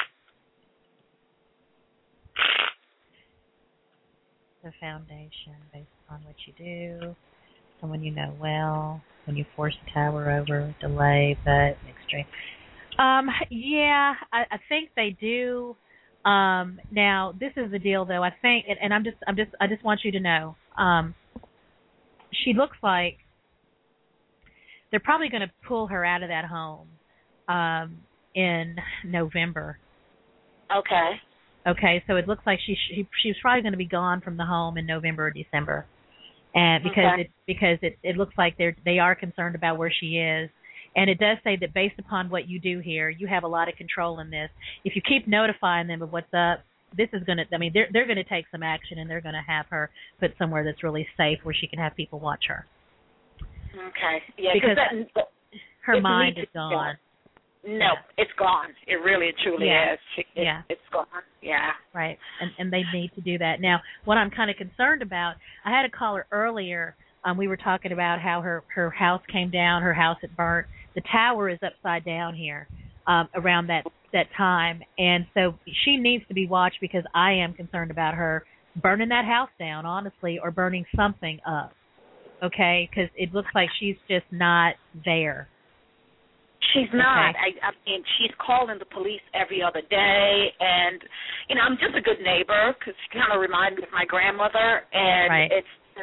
The foundation, based on what you do, someone you know well, when you force the tower over, delay, but extreme. Yeah, I think they do. Now, this is the deal, though. I think, and I just want you to know, she looks like they're probably going to pull her out of that home in November. Okay. Okay, so it looks like she's probably going to be gone from the home in November or December, and because it looks like they are concerned about where she is. And it does say that based upon what you do here, you have a lot of control in this. If you keep notifying them of what's up, this is going to, they're going to take some action, and they're going to have her put somewhere that's really safe where she can have people watch her. Okay. Yeah, because her mind is gone. No, it's gone. It really, truly is. It's gone. Yeah. Right. And they need to do that. Now, what I'm kind of concerned about, I had a caller earlier. We were talking about how her house came down, her house had burnt. The tower is upside down here around that time. And so she needs to be watched, because I am concerned about her burning that house down, honestly, or burning something up. Okay? Because it looks like she's just not there. She's not. Okay. I mean, she's calling the police every other day. And, I'm just a good neighbor, because she kind of reminds me of my grandmother. And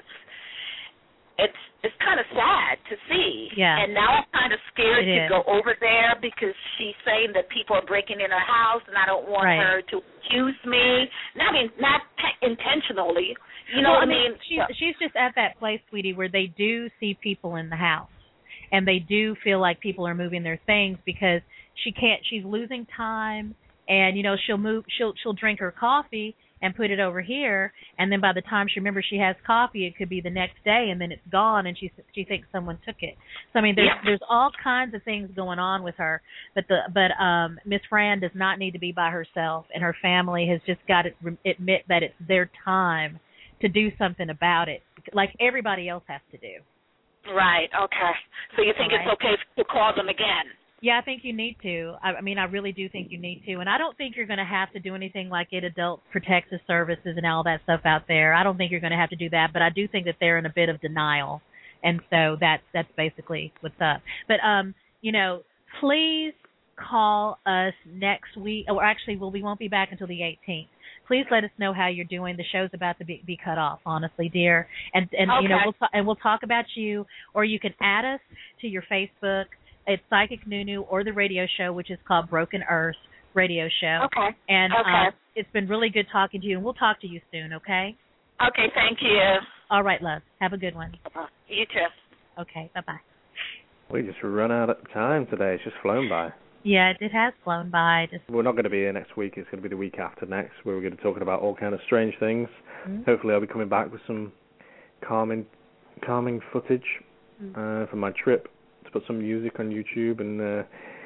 it's kind of sad to see. Yeah. And now I'm kind of scared to go over there, because she's saying that people are breaking in her house, and I don't want her to accuse me. Not intentionally. You know what I mean? She's just at that place, sweetie, where they do see people in the house, and they do feel like people are moving their things, because she's losing time, and she'll drink her coffee and put it over here, and then by the time she remembers she has coffee, it could be the next day, and then it's gone, and she thinks someone took it. So I mean, there's all kinds of things going on with her, but Miss Fran does not need to be by herself, and her family has just got to admit that it's their time to do something about it, like everybody else has to do. Right. Okay. So you think it's okay to call them again? Yeah, I think you need to. I mean, I really do think you need to. And I don't think you're going to have to do anything like get Adult Protective Services and all that stuff out there. I don't think you're going to have to do that, but I do think that they're in a bit of denial. And so that's basically what's up. But, please call us next week. Or actually, we won't be back until the 18th. Please let us know how you're doing. The show's about to be cut off, honestly, dear. And we'll talk about you, or you can add us to your Facebook. It's Psychic Nunu, or the radio show, which is called Broken Earth Radio Show. Okay. And it's been really good talking to you, and we'll talk to you soon, okay? Okay, thank you. All right, love. Have a good one. You too. Okay, bye-bye. We just run out of time today. It's just flown by. Yeah, it has flown by. We're not going to be here next week. It's going to be the week after next, where we're going to be talking about all kind of strange things. Mm-hmm. Hopefully I'll be coming back with some calming footage from my trip, to put some music on YouTube and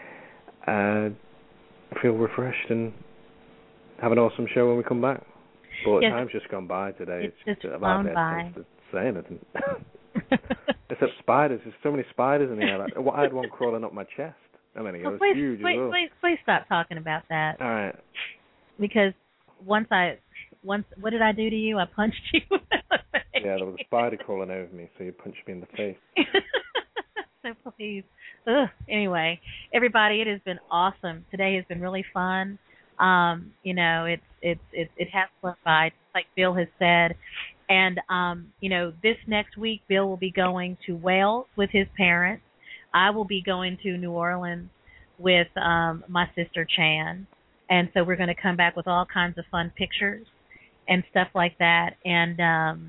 feel refreshed and have an awesome show when we come back. But time's just gone by today. It's just flown by. To say anything. Except spiders. There's so many spiders in the air. I had one crawling up my chest. I mean, it was huge as well. Please stop talking about that. All right. Because once, what did I do to you? I punched you in the face. Yeah, there was a spider crawling over me, so you punched me in the face. So please. Anyway, everybody, it has been awesome. Today has been really fun. You know, it has flown by, like Bill has said. And you know, this next week, Bill will be going to Wales with his parents. I will be going to New Orleans with my sister Chan. And so we're going to come back with all kinds of fun pictures and stuff like that. And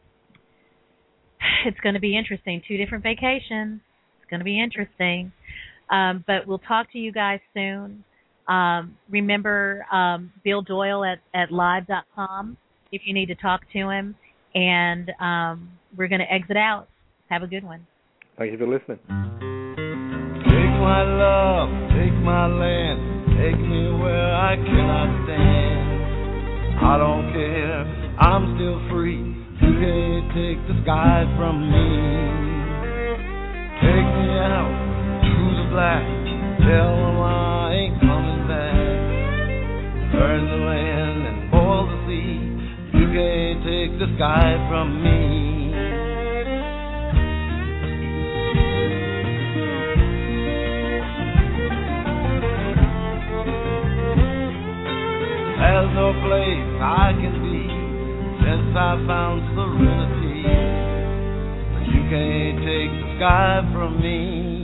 it's going to be interesting. 2 different vacations. It's going to be interesting. But we'll talk to you guys soon. Remember Bill Doyle at live.com if you need to talk to him. And we're going to exit out. Have a good one. Thank you for listening. Take my love, take my land, take me where I cannot stand. I don't care, I'm still free. You can't take the sky from me. Take me out to the black, tell them I ain't coming back. Burn the land and boil the sea. You can't take the sky from me. There's no place I can be since I found serenity. You can't take the sky from me.